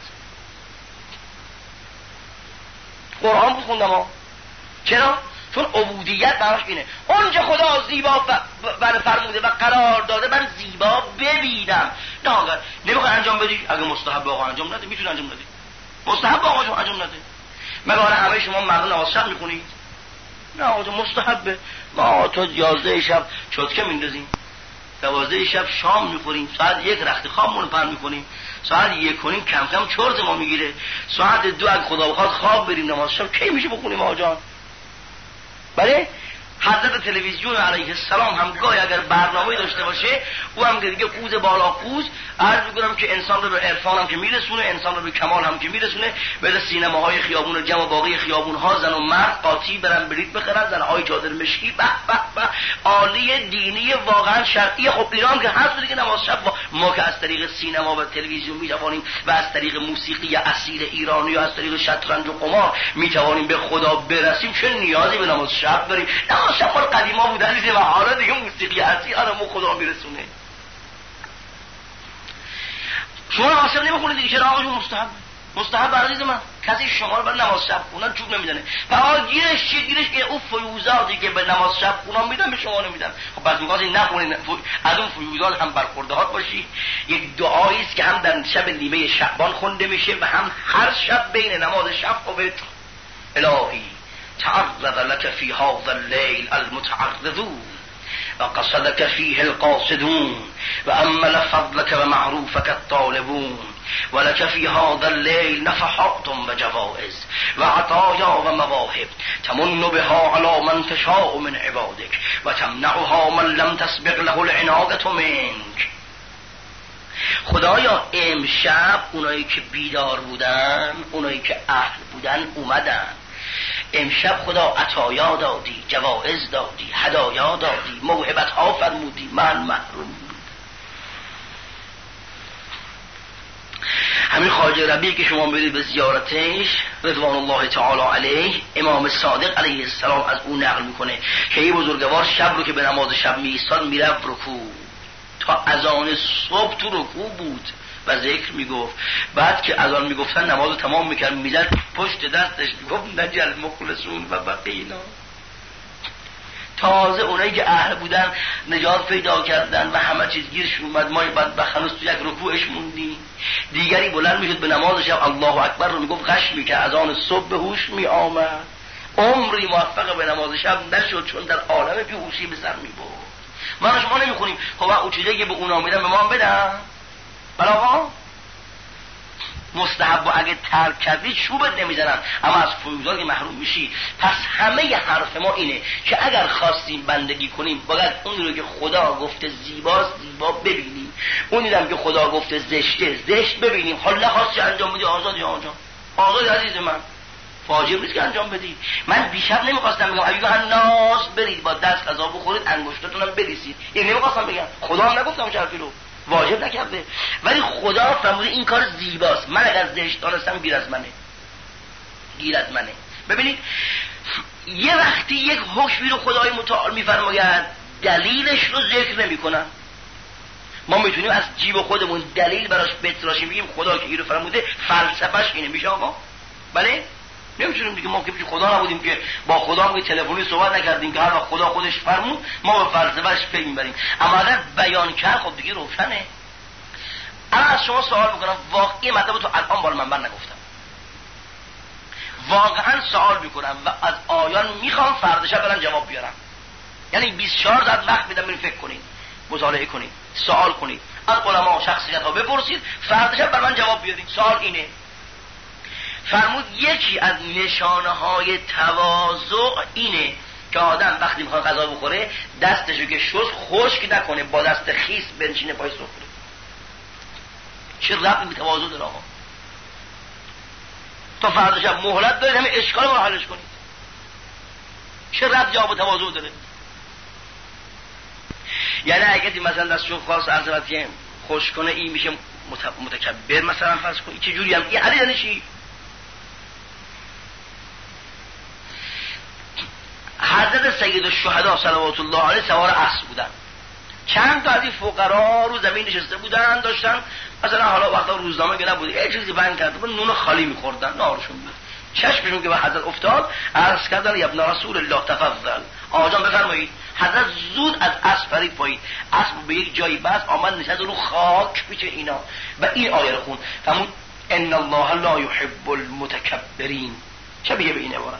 A: قرآن بود خوندم ها. چرا؟ چون عبودیت براش اینه. اونجا خدا زیبا بر فرموده و قرار داده من زیبا ببینم. نه اگر نمیخواد انجام بدی، اگه مستحب آقا انجام نده میتونه انجام نده. مستحب آقا انجام نده. مگه همه شما مردم نماز شب میخونید؟ نه آقا مستحبه. ما تو یازده شب چتکه میندازیم، دوازده شب شام میخوریم، ساعت یک رخت خوابمون پهن میکنیم، ساعت یک کنیم کم کم چرت ما میگیره، ساعت دو اگه خدا بخواد خواب بریم نماز شب کی میشه بخونیم آقا جان؟ بله حضرت تلویزیون علیه السلام هم گاهی اگر برنامه داشته باشه او هم دیگه قوز بالا قوز عرض می‌کنم که انسان رو به عرفان هم که میرسونه، انسان رو به کمال هم که میرسونه. بده سینماهای خیابون جمع باقی خیابون‌ها زن و مرد قاطی برن بلیط بخرن، زن‌های چادر مشکی به به به عالی دینی واقعا شرعی. خب ایران که هست دیگه نماز شب با ما که از طریق سینما و تلویزیون می‌توانیم و از طریق موسیقی اصیل ایرانی و از طریق شطرنج و قمار می‌توانیم به خدا برسیم، چه نیازی به نماز شب داریم؟ نماز شب مال قدیما بودن و حالا دیگه موسیقی اصیل آره ما خدا میرسونه. شما عاشق نمیخونید دیگه، چرا آقایون مستحب مستحب عزیز من کسی شما رو برای نماز شب خوندن چوب نمیدنه. و آقا گیرش چیه؟ گیرش که اون فیوزاتی که به نماز شب خوندن میدن به شما نمیدن. خب پس میگه نخونید، از اون فیوزات هم برخوردهات باشی. یک دعایی است که هم در شب نیمه شعبان خونده میشه و هم هر شب بین نماز شب و وتر. الهی تعرض لك في هذا الليل المتعرضون وقصدك فيه القاصدون وأمل فضلك ومعروفك الطالبون ولك في هذا الليل نفحات وجوائز وعطايا ومواهب تمن بها على من تشاء من عبادك وتمنعها من لم تسبق له العناية منك. خدایا امشب اونایی که بیدار بودن، اونایی که اهل بودن اومدن، امشب خدا عطایا دادی، جوائز دادی، هدایا دادی، موهبت ها فرمودی، من محروم. همین خواجه ربیعی که شما برید به زیارتش رضوان الله تعالی علیه، امام صادق علیه السلام از اون نقل میکنه که یه بزرگوار شب رو که به نماز شب میایستاد میرفت رکوع، تا اذان صبح تو رکوع بود و ذکر میگفت. بعد که اذان میگفتن نماز رو تمام میکرد، میزد پشت دستش میگفت نجل مخلصون و بقینا. تازه اونایی که اهل بودن نجات پیدا کردن و همه چیز گیرشون اومد، ما بدبخت هنوز تو یک رکوعش موندیم. دیگری بلند میشد به نماز شب الله اکبر رو میگفت غش میکرد، اذان صبح به هوش میآمد، عمری موفق به نماز شب نشد چون در عالم بیهوشی به سر میبرد. ما شما نمیخونیم خب اون چیزایی که به اونا میدن به ما بدن بلاها مستحب و اگه ترک کردی چوبت نمیزنن، اما از فیوزات که محروم میشی. پس همه حرف ما اینه که اگر خواستیم بندگی کنیم باید اون رو که خدا گفته زیباست زیبا ببینیم، اونی هم که خدا گفته زشته زشت ببینیم. حالا نخواستی انجام بدی آزادی آنجا، آزادی عزیز من، واجب نیست که انجام بدی. من بیشتر نمیخواستم بگم ایوه الناس برید با دست غذا بخورید انگشتاتون هم بریسید، این نمیخواستم بگم، خدا هم نگفتم شرفی رو واجب نکرده، ولی خدا فرموده این کار زیباست. من اگر زشت دانستم گیر از منه، گیر از منه. ببینید یه وقتی یک حکمی رو خدای متعال میفرماید دلیلش رو ذکر نمی کنن، ما میتونیم از جیب خودمون دلیل براش بتراشیم بگیم خدا که این رو فرموده فلسفهش اینه، میشه آقا؟ بله؟ نمیتونیم دیگه، ما که خدا نبودیم که با خدا هم تلفنی صحبت نکردیم که هر وقت خدا خودش فرمود ما به فلسفهش پی میبریم. اما اگر بیان کرد خب دیگه روشنه. اما از شما سوال میکنم، واقعی مطلب تو الان بالا منبر نگفتم، واقعا سوال میکنم و از آیان میخوام فردا شب برن جواب بیارم. یعنی بیست و چهار ساعت وقت میدم برید فکر کنید، مطالعه کنید، سوال کنید، از علما و شخصیت ها بپرسید، فردا شب بر من جواب بیارید. سوال اینه، فرمود یکی از نشانه های تواضع اینه که آدم وقتی میخواد غذا بخوره دستشو که شست خشک نکنه، با دست خیس بنشینه پای سفره. چه ربطی به تواضع داره آقا؟ تا فردا شب مهلت دارید همه اشکال رو حلش کنید. چه ربط جواب به تواضع داره؟ یعنی اگه مثلا دستشو خاص عرض که خوش کنه این میشه متکبر مثلا فرض کنید، چه جوری هم این علی یعنی چی؟ حضرت سید الشهدا صلوات الله علیه سوار اسب بودن، چند تا از این فقرا رو زمین نشسته بودن، داشتن مثلا حالا وقتا روزنامه که نبود یه چیزی بند کرده بود، نون خالی می‌خوردن، نارشون بود. چشمشون که به حضرت افتاد عرض کردن یا ابن رسول الله تفضل، آقا جان بفرمایید. حضرت زود از اسب پرید پایین، اسب به یک جایی بس آمد نشست رو خاک پیش اینا و این آیه رو خوند، فرمود ان الله لا يحب المتکبرین. چه میگه به این عبارت؟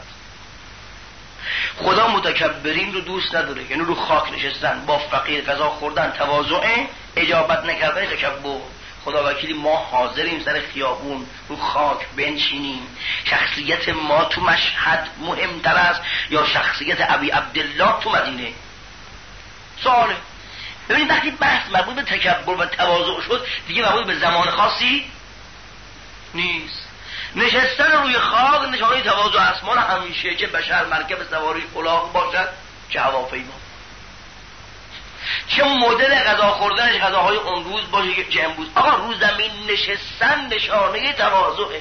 A: خدا متکبرین رو دوست نداره، یعنی رو خاک نشستن، با فقیر غذا خوردن تواضع، اجابت نکردن تکبر. خدا وکیلی ما حاضریم سر خیابون رو خاک بنشینیم، شخصیت ما تو مشهد مهمتر است یا شخصیت ابی عبدالله تو مدینه؟ سواله. ببینید وقتی بحث مربوط به تکبر و تواضع شد دیگه مربوط به زمان خاصی نیست. نشستن روی خاک نشانه تواضع است. ما همیشه چه بشر مرکب سواری الاغ باشد چه هواپیما، چه مدل غذا خوردنش غذاهای اون روز باشه چه امروز. آقا رو زمین نشستن نشانه تواضعه.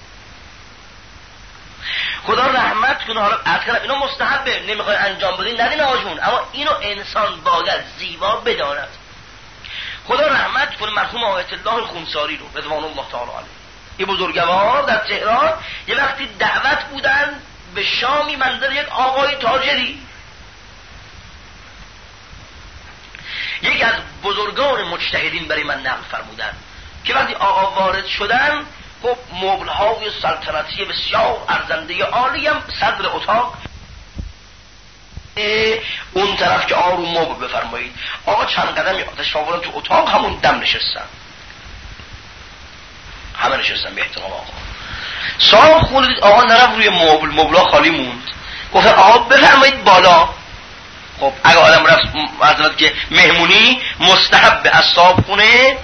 A: خدا رحمت کنه. حالا اصلا اینو مستحبه، نمیخوای انجام بدین ندین آجون، اما اینو انسان باید زیبا بداند. خدا رحمت کنه مرحوم آیت الله الخونساری رو رضوان الله تعالی علیه، یه بزرگوار در تهران، یه وقتی دعوت بودن به شامی منظر یک آقای تاجری. یکی از بزرگان مجتهدین برای من نقل فرمودن که وقتی آقا وارد شدن خب مبل‌های سلطنتی بسیار ارزنده عالی هم صدر اتاق، اون طرف که آروم مبل بفرمایید. آقا چند قدمی آتش آوردن تو اتاق، همون دم نشستن، همه نشستن به احترام آقا. صاحب خونه دید آقا نرفت روی مبل، مبلا خالی موند، گفت آقا بفرمایید بالا. خب اگه آدم رفت حضرت که مهمونی مستحب به از صاحب خونه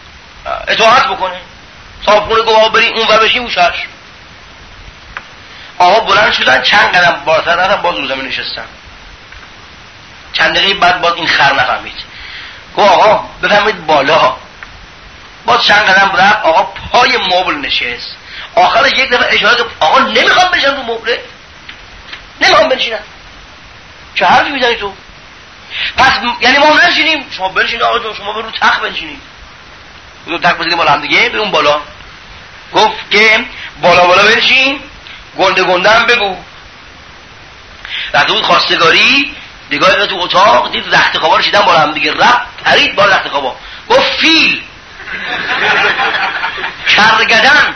A: اطاعت بکنه. صاحب خونه گفت آقا بریم اون ور بشیم، اوشش آقا بلند شدن چند قدم بالاتر رفتن باز رو زمین نشستن. چند دقیقه بعد باز این خر نفهمید گفت آقا بفهمید بالا. باز چند قدم رفت آقا پای مبل نشست. آخرش یک دفعه اشاره کرد آقا نمیخوام بشن رو مبل، نمیخوام بنشینم. چه حرفی میزنی تو؟ پس یعنی ما نشینیم؟ شما بنشینید آقا جون، شما برو تخت بنشینید، برو تخت بزنید بالا هم دیگه برون بالا. گفت که بالا بالا بنشین، گنده گنده هم بگو. رفته بود خواستگاری، نگاه تو اتاق دید رخت خوابا رو شیدن بالا هم دیگه، رفت پرید بالا رخت خوابا. گفت فیل، کرگدن،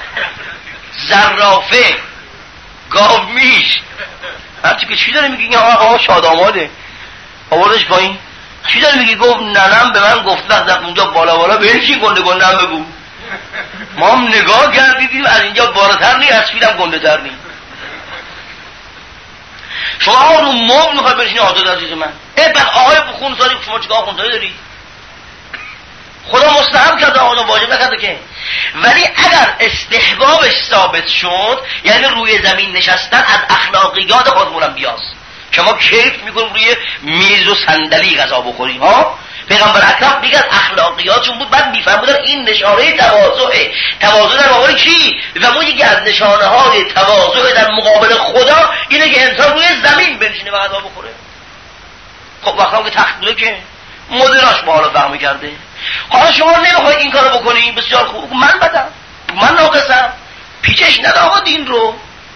A: زرافه، گاومیش. هرچی که چی داره میگی؟ این آقا شاداماده. آوردش پایین. چی داره میگی؟ گفت ننم به من گفت وقت اونجا بالا بالا بنشین گنده گنده هم بگو. ما هم نگاه کردیدیم از اینجا بالاتر نی، از فیلم گنده تر نی. شما رو مبل میخوای بنشینی آزاد عزیز من؟ ای بس آقای خونساری، شما چیکار خونساری داری؟ خدا مستحب کرده، آقا واجب نکرده که. ولی اگر استحبابش ثابت شد، یعنی روی زمین نشستن از اخلاقیات خودمونم بیاست که ما کیف میکنیم روی میز و صندلی غذا بخوریم ها. پیغمبر اکرم دیگه از اخلاقیاتشون بود، بعد میفهمودن این نشانه تواضعه. تواضع در مقابل کی؟ و یکی از نشانه های تواضع در مقابل خدا اینه که انسان روی زمین بنشینه و غذا بخوره. خب وقتی که تخت بوده که مدیراش با حالا فهمی کرده. حالا شما نمیخواید این کارو بکنی، بسیار خوب، من بدم، من ناقصم، پیچش نده آقا دین رو.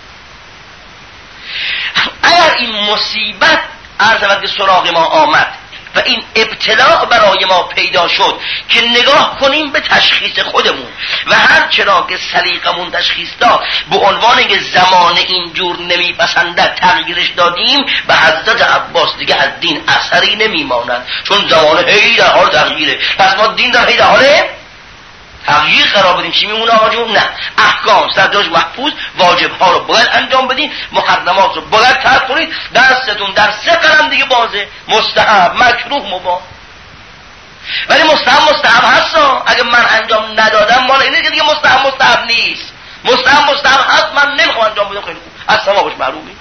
A: اگر این مصیبت عرض وقت سراغ ما آمد و این ابتلاع برای ما پیدا شد که نگاه کنیم به تشخیص خودمون و هر چرا که سلیقمون تشخیص داد به عنوان اینکه زمان اینجور نمیپسندد تغییرش دادیم، به حضرت عباس دیگه از دین اثری نمیماند، چون زمان هی در حال تغییره. پس ما دین در هی در حال تغییر قرار بدیم. چی میمونه آقا جون؟ نه، احکام صدرش محفوظ، واجب ها رو باید انجام بدین، محرمات رو باید ترک کنید. دستتون در سه قلم دیگه بازه، مستحب، مکروه، مباح. ولی مستحب مستحب هست. اگه من انجام ندادم مال اینه که دیگه مستحب مستحب نیست. مستحب مستحب هست، من نمیخوام انجام بدم، خیلی خوب، از ثوابش محرومی.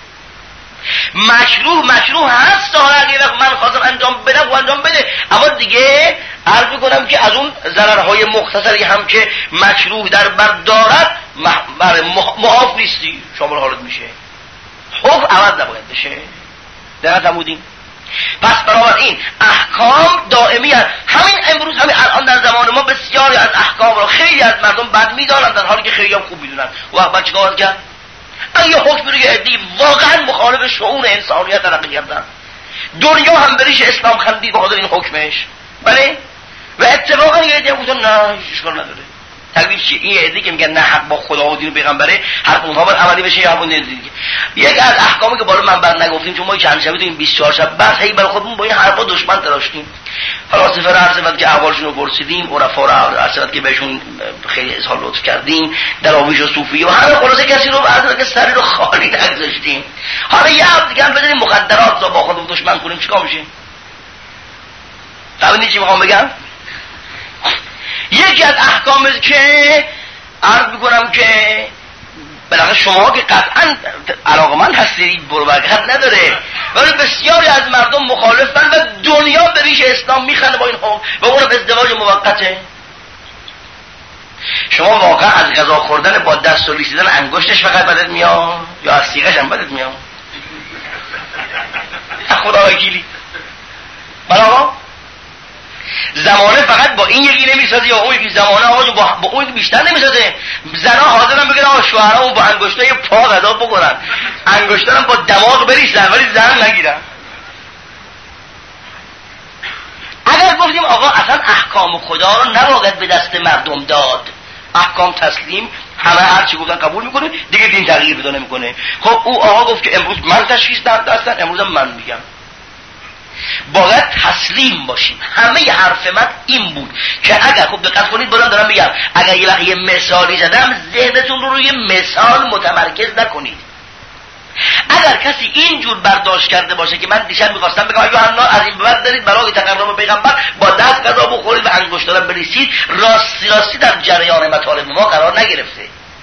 A: مشروع مشروع هست، اگه وقت من خواستم انجام بدم و انجام بده، اما دیگه عرض میکنم که از اون ضررهای مختصری هم که مشروع در بر دارد معاف نیستی، شامل حالت میشه. حکم عوض نباید بشه. دقت فرمودین؟ پس بنابراین احکام دائمی هست. همین امروز همین الان در زمان ما بسیاری از احکام را خیلی از مردم بد میدانند، در حالی که خیلی هم خوب میدونن. و وقت چیکار کرد؟ اگه حکم رو یه عده‌ای واقعا مخالف شؤون انسانیت تلقی کردن، دنیا هم بریش اسلام خندید به خاطر این حکمش، بله؟ و اتفاقا یه عده‌ای گفتن نه هیچ اشکال نداره. تقدیر چیه؟ این عده‌ای که میگن نه حق با خدا و دین و پیغمبره، حق اونها باید عملی بشه یا همون دیگه. یک از احکامی که بالا من بر نگفتیم، چون ما چند شبی تو این بیست و چهار شب بعد هی برای خودمون با این حرفا دشمن تراشتیم. فلاسفه را عرض وقت که احوالشون رو پرسیدیم، عرفا را عرض وقت که بهشون خیلی اظهار لطف کردیم، دراویش و صوفی و همه خلاصه کسی رو عرض وقت که سری رو خالی نگذاشتیم. حالا یه هفته دیگه هم بذاریم مخدرات رو با خودمون دشمن کنیم، چیکار میشه؟ فهمیدین چی میخوام بگم؟ یکی از احکامی که عرض میکنم که بالاخره شما که قطعا علاقمند هستید برو برگرد نداره، ولی بسیاری از مردم مخالفن و دنیا به ریش اسلام میخنده با این حکم و اونم ازدواج موقته. شما واقعا از غذا خوردن با دست و لیسیدن انگشتش فقط بدت میاد یا از سیغش هم بدت میاد؟ خدا وکیلی. بلا زمانه فقط با این یکی نمیسازه یا اون یکی، زمانه آقا با, با اون یکی بیشتر نمیسازه. زنا حاضرن بگن آقا شوهرامون با انگشتای پا غذا بخورن، انگشتارم با دماغ بریزن ولی زن نگیرن. اگر گفتیم آقا اصلا احکام خدا رو نباید به دست مردم داد، احکام تسلیم، همه هر چی گفتن قبول میکنه، دیگه دین تغییر پیدا نمیکنه. خب او آقا گفت که امروز من تشخیص دادم، امروز من میگم باید تسلیم باشیم. همه حرف من این بود که اگر خوب دقت کنید بازم دارم میگم، اگر یه لحظه مثالی زدم ذهنتون رو روی مثال متمرکز نکنید. اگر کسی اینجور برداشت کرده باشه که من دیشب میخواستم بگم یوحنا از این به بعد دارید برای تقرب پیغمبر با دست غذا بخورید و انگشتارم بریسید، راستی راستی در جریان مطالب ما قرار نگرفته.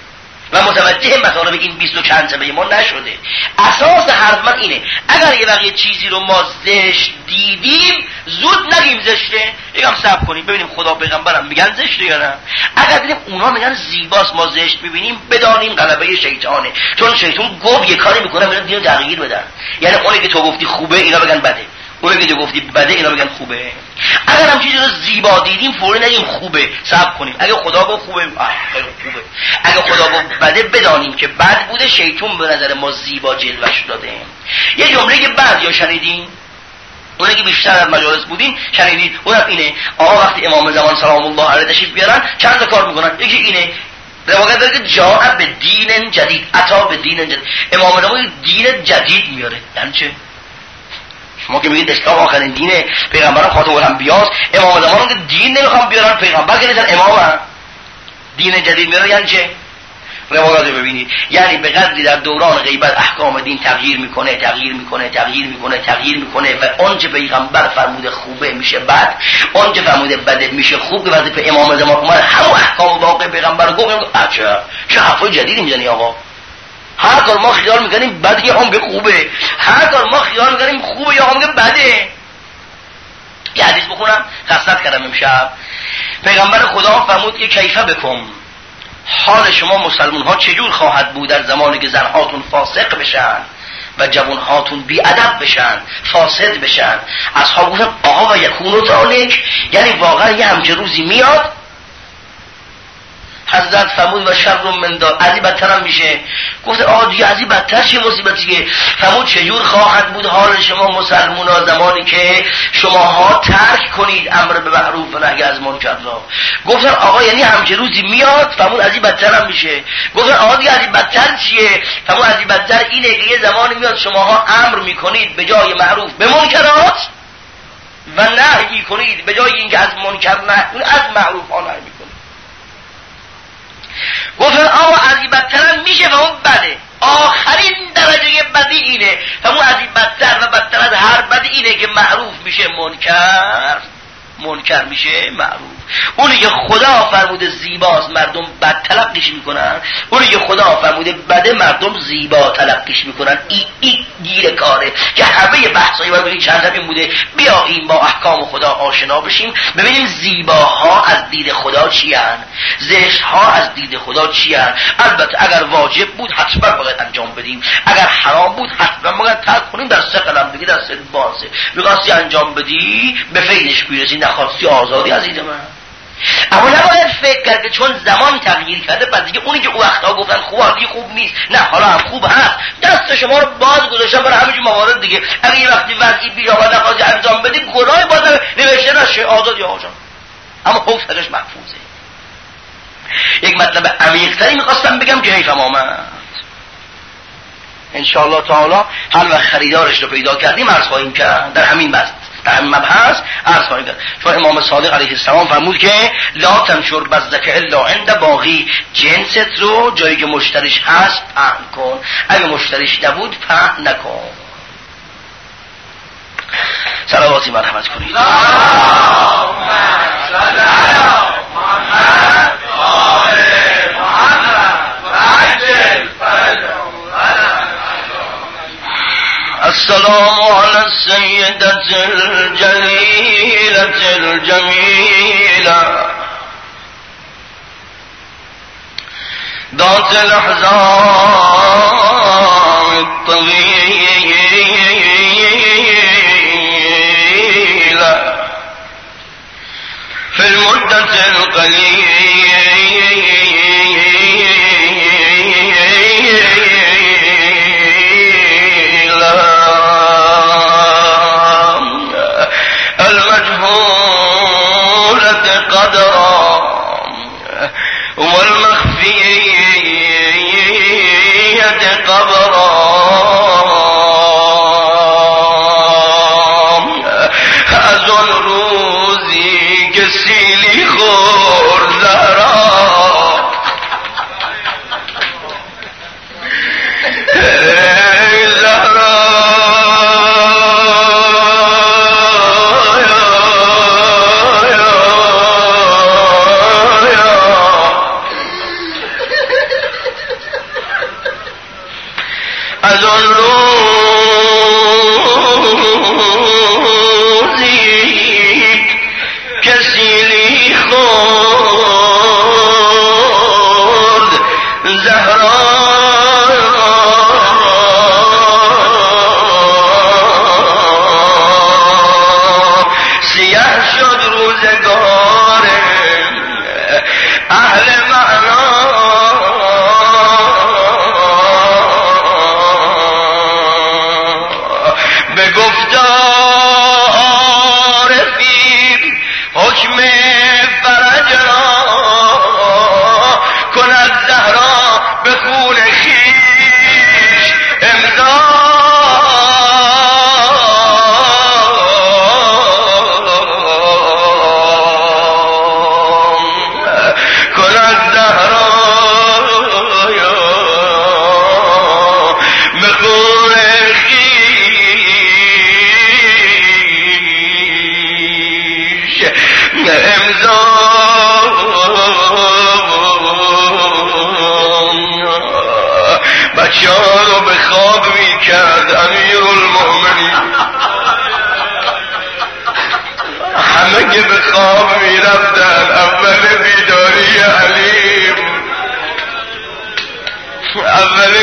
A: و متوجه مطالب این بیست و چند سبه ما نشده. اساس حرف من اینه اگر یه وقت چیزی رو ما زشت دیدیم زود نگیم زشته، یکم صبر کنیم ببینیم خدا پیغمبرم میگن زشته یا نه. اگر دیدیم اونا میگن زیباست ما زشت میبینیم بدانیم غلبه شیطانه، چون شیطان گفت یه کاری میکنه میرن دینو تغییر بدن. یعنی اونی که تو گفتی خوبه اینا بگن بده، اونی که تو گفتی بده اینا بگن خوبه. اگر هم چیزی رو زیبا دیدیم فوری نگیم خوبه، صبر کنیم. اگه خدا گفت خوبه خیلی خوبه، اگه خدا گفت بده بدانیم که بد بوده، شیطان به نظر ما زیبا جلوش داده. یه جمله که بعضیا شنیدین، اونایی که بیشتر از مجالس بودین شنیدید، اونم اینه آقا وقتی امام زمان سلام الله علیه تشریف بیارن چند تا کار میکنن. یکی اینه روایت داره که جاء به دین جدید، عطا به دین جدید، امام زمان دین جدید میاره. یعنی چه؟ شما که میگید اسلام آخرین دینه، پیغمبران خاتم الانبیاست، امام زمان که دین نمیخوام بیارن، پیغمبر که نیستن امام هم دین جدید میاره. یعنی چه؟ روایات رو ببینید، یعنی به قدری در دوران غیبت احکام دین تغییر میکنه تغییر میکنه تغییر میکنه تغییر میکنه و آنچه پیغمبر فرموده خوبه میشه بد، آنچه فرموده بده میشه خوب. که وقتی به امام زمان اومد همون احکام واقع پیغمبر گفت اچھا چه حرفای جدیدی میزنی آقا، هر کار ما خیال میکنیم بده یا هم به خوبه، هر کار ما خیال میکنیم خوبه یا هم که بده. یه حدیث بخونم قصد کردم امشب. پیغمبر خدا فرمود که کیفه بکن، حال شما مسلمان ها چجور خواهد بود در زمانی که زنهاتون فاسق بشن و جوانهاتون بی ادب بشن، فاسد بشن. اصحاب گفتن آها و یکونو ذالک، یعنی واقعا یه همچه روزی میاد. حضرت فرمود و شر من دار، از این بدتر هم میشه. گفت آقا دیگه از این بدتر چه مصیبتیه؟ فرمود چجور خواهد بود حال شما مسلمان ها زمانی که شماها ترک کنید امر به معروف و نهی از منکر را. گفتن آقا یعنی همچه روزی میاد؟ فرمود از این بدتر هم میشه. گفتن آقا دیگه از این بدتر چیه؟ فرمود از این بدتر اینه که یه زمانی میاد شماها امر میکنید به جای معروف به منکرات و نهی میکنید به جای اینکه از منکر نه از معروف ها نهی میکنید. گفتن آقا از این بدتر میشه و اون بده، آخرین درجه بدی اینه. همون از این بدتر و بدتر از هر بدی اینه که معروف میشه منکر، منکر میشه معروف. اونی که خدا فرموده زیباست مردم بد تلقیش میکنن، اونی که خدا فرموده بده مردم زیبا تلقیش میکنن. ای ای گیر کاره که همه بحثایی باید بگیم چند همین بوده. بیاییم با احکام خدا آشنا بشیم، ببینیم زیباها از دید خدا چی هن، زشتها از دید خدا چی هن. البته اگر واجب بود حتما باید انجام بدیم، اگر حرام بود حتما باید ترک کنیم. در سه قلم بگی در سه بازه، میخواستی انجام بدی به فیدش بیرسی، نخواستی آزادی عزیز من. اما نباید فکر کرد که چون زمان تغییر کرده بعد دیگه اونی که او وقتا گفتن خوب دیگه خوب نیست. نه، حالا هم خوب هست، دست شما رو باز گذاشتن برای همه موارد دیگه. اگه یه وقتی وضعی پیش آمد نخواستی انجام بدی گناهی باز نوشته نشه آزادی آقا جان، اما حکمش محفوظه. یک مطلب عمیق‌تری می‌خواستم بگم که حیفم آمد. انشاءالله تعالی هر وقت خریدارش رو پیدا کردیم عرض خواهیم کرد در همین بحث، در همین مبحث عرض خواهیم کرد. چون امام صادق علیه السلام فرمود که لا تنشر بزدک الا عند باغی، جنست رو جایی که مشتریش هست پهن کن، اگه مشتریش نبود پهن نکن. صلواتی مرحمت کنید. اللهم صل علی محمد و آل محمد و عجل فرجهم. السلام على السيدة الجليلة الجميلة ذات الأحزان الطويلة في المدة القليلة المجهولة قدرا والمخفية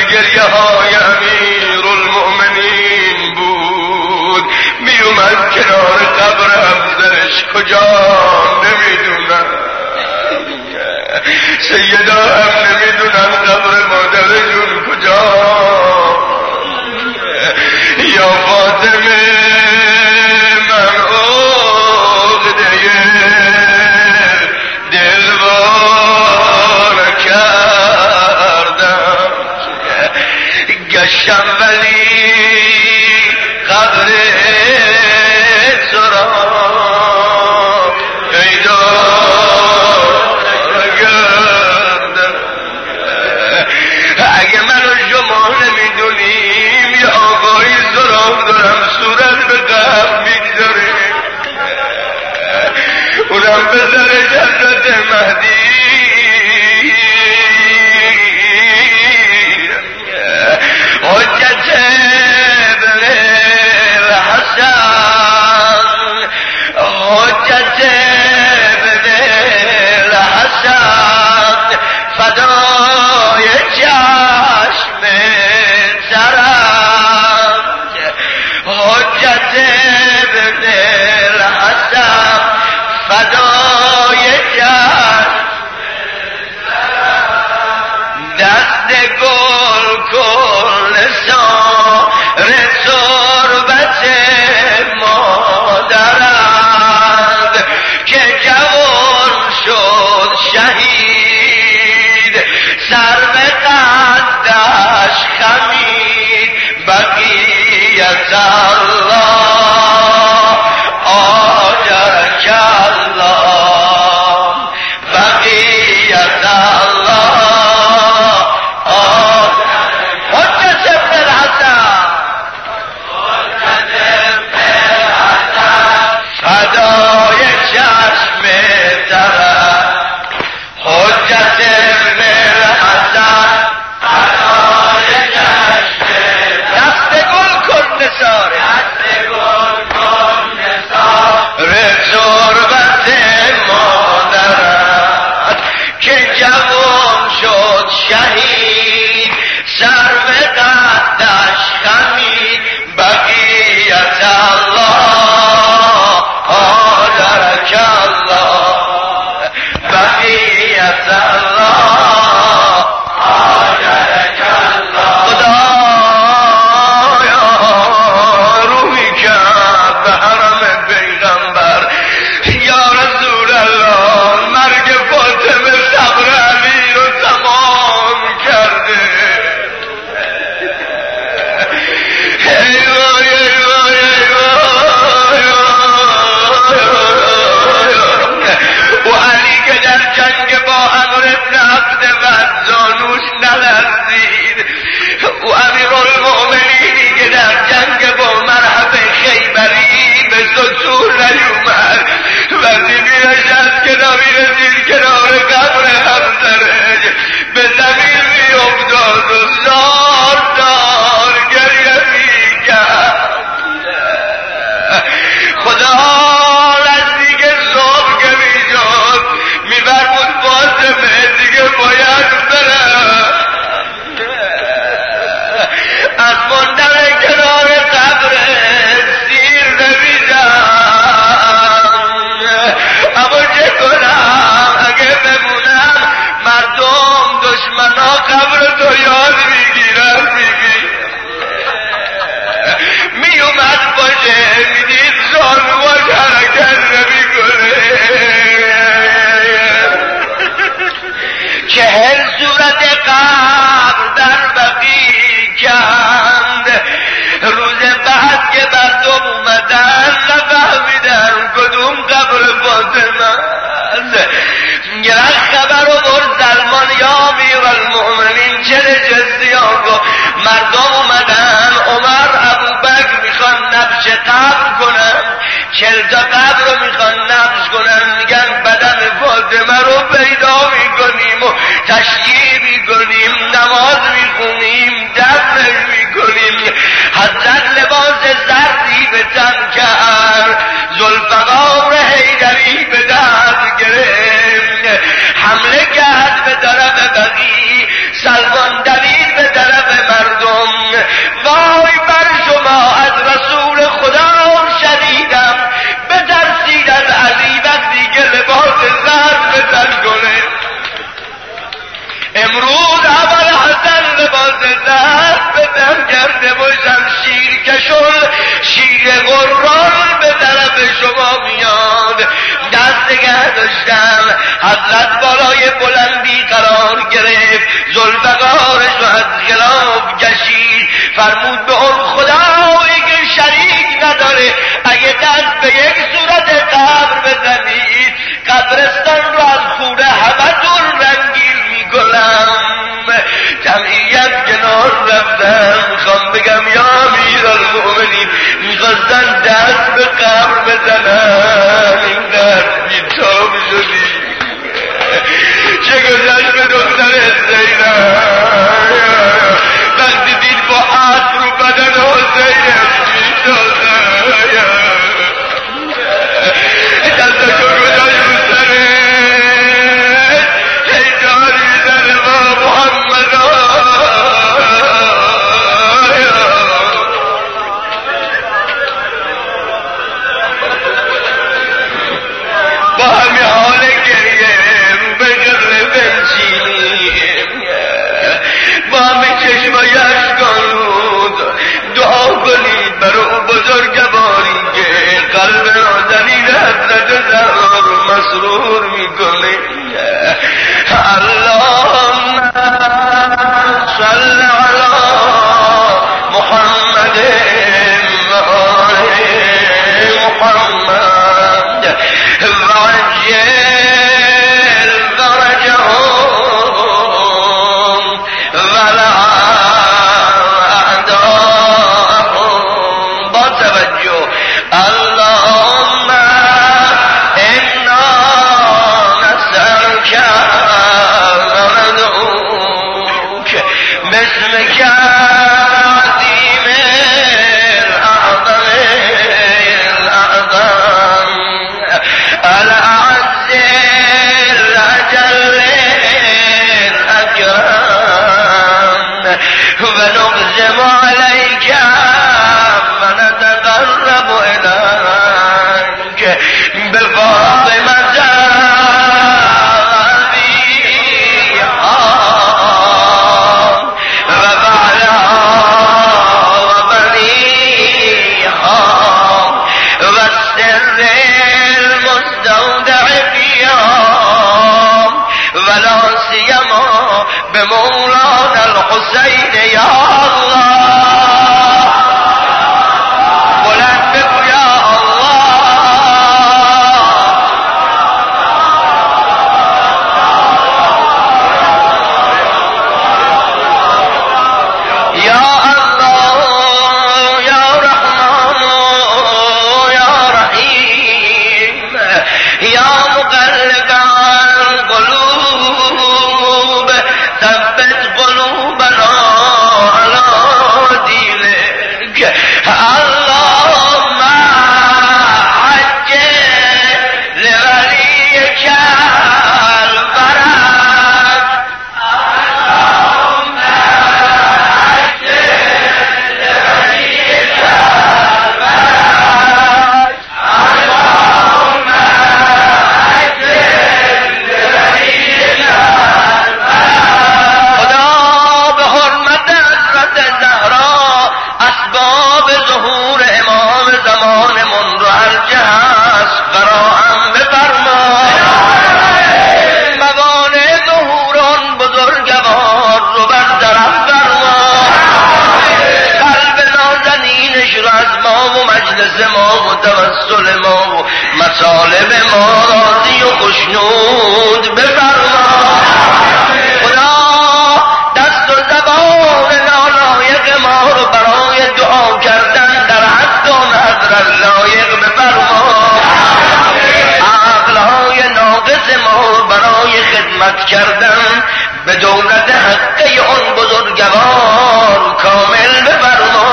B: گریه های امیرالمؤمنین بود. می اومد کنار قبر افزرش، کجا نمیدونم، سیدا هم نمیدونم قبر مادرشون کجا. یا فاطمه من عقده دلوار کردم، گشتم ولی قبر تو را پیدا نکردم. اگه منو شما نمیدونیم یا آقایی سراغ دارم صورت به قبر میگذاره، اونم به سر جنت مهدی. حجت ابن الحسن، حجت ابن الحسن، فدای چشم سرم، حجت ابن الحسن، فدای چشم دست گل کل سار تربت مادرند که جوان شد شهید، سر به قدش خمید بقیت الله آجرک الله، بقیت الله آجرک. حجت ابن الحسن، حجت ابن الحسن، فدای چشم ترم، حجت ابن الحسن، فدای چشم دست گل کن نثاره، دست گل کن نثاره تربت مادرت که جوان شد شهید، سر به قدش خمید بقیت الله آجرک الله، بقیت الله آجرک الله. خدایا روحی کرد به حرم پیغمبر، یا رسول الله مرگ فاطمه صبر علی رو تمام کرده. ای وای ای وای ای وای. و علی که در جنگ با عمرو بن عبد ود زانوش نلرزید، و امیرالمؤمنینی که در جنگ با مرحب خیبری به سطور نیومد، وقتی میرشد که نمیرسید کنار قبر افزرش به زمین میافتاد و زار زار گریه میکرد. خدا نزدیک صبح که میشد میبرمون فاطمه دیگه باید برم، از ماندن کنار قبر سیر نمیدم. اما چه کنم اگه بمونم مردم دشمنا قبر تو یاد میگیرن، میگی میومد باشه میدید زانواش حرکت نمیکنه. چهل صورت قبر در بقی کند، روز بعد که مردم اومدن نفهمیدن کدوم قبر فاطمه است. یک خبر آورد سلمان یا امیرالمؤمنین چه نشستی آقا؟ مردم اومدن عمر ابوبکر میخوان نبش قبر کنن، چل تا قبر رو میخوان نبش کنن، میگن بدن فاطمه رو پیدا میکنیم و تشییع میکنیم، نماز میخونیم، دفنش میکنیم. حضرت لباس زردی به تن کرد، ذوالفقار حیدری به دست گرفت، حمله کرد به طرف بقیع. سلمان دوید به طرف روز درد به در کرده باشم شیر کشون شیر قرآن به طرف شما میاد. دست نگه داشتم، حضرت بالای بلندی قرار گرفت، ذوالفقارش رو از خلاف کشید، فرمود به اون خدایی که شریک نداره اگه دست به یک صورت قبر بزنید قبرستان رو از خوره همتون رنگین میکنم. جمعیت کنار رفتم، میخوام بگم یا امیرالمؤمنین میخواستن دست به قبر بزنن، اینقدر بیتاب شدی. چه گذشت به دختر زینب وقتی دید با عطر رو بدن حسین میتازه، دستشون رو داشت رو سره حیداری میزنه با محمد با همین حال گریه رو به قبل بنشینیم، با همین چشمای اشکالود دعا کنید برای بزرگواری که قلب نازنین حضرت زهرا رو مسرور میکنه. اللهم صل علی محمد و آل محمد وعجل فرجهم ولا اعداءهم. با توجه اللهم انا نسألك وندعوك باسمك العظيم الأعظم الأعظم الأعز الأجل الأكرم ونقسم عليك ونتقرب إليك بفاطمة وأبيها وبعلها وبنيها والسر المستودع فيها ولا سيما بمولانا الحسين يا الله. بلند بگو یا یا الله یا رحمان یا رحیم یا مقلب القلوب ثبت قلوبنا على دینک. اللهم عجل لولیک الفرج. اللهم عجل لولیک الفرج. اللهم عجل لولیک الفرج. خدا به حرمت حضرت زهرا اسباب ظهور امام زمانمون رو هرچه هست فراهم بفرما. موانع ظهور آن بزرگوار رو برطرف فرما. قلب نازنینش رو از ما و مجلس ما و توسل ما و مطالب ما راضی و خوشنود بفرما. خدا دست و زبان نالایق ما رو برای دعا کردن در حد و نظر لایق بفرما. عقلهای ناقص ما برای خدمت کردن به دولت حقه اون بزرگوار کامل بفرما.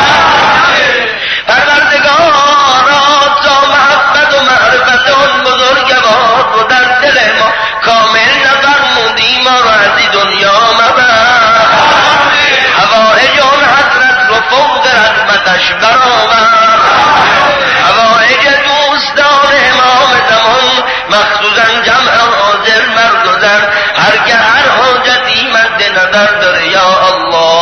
B: پروردگارا تا محبت و معرفت اون بزرگوار رو در دل ما کامل نفرمودی، ما رو از این دنیا مبر. حوائج اون حضرت رو فوق رحمتش برآور. حوائج دوستان امام زمان مخصوصا جمع حاضر مرد و زن هر که هر حاجتی مد نظر داره یا الله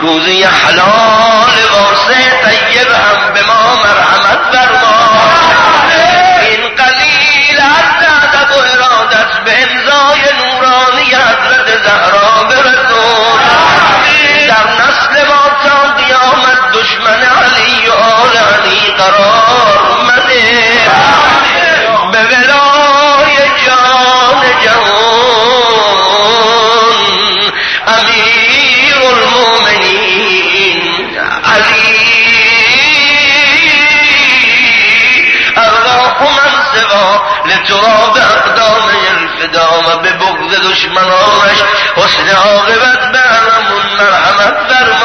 B: روزی حلال واسه طیب هم به ما مرحمت فرما. این قلیل از ادب و ارادت به امضای نورانی حضرت زهرا برسون. در نسل ما تا قیامت دشمن علی و آل علی قرار مده. به ولای جان جهان امیر المؤمنین علی ارواح من سوا لتراب اقدام الفدا و به بغض دشمنانش حسن عاقبت به علمون مرحمت فرما.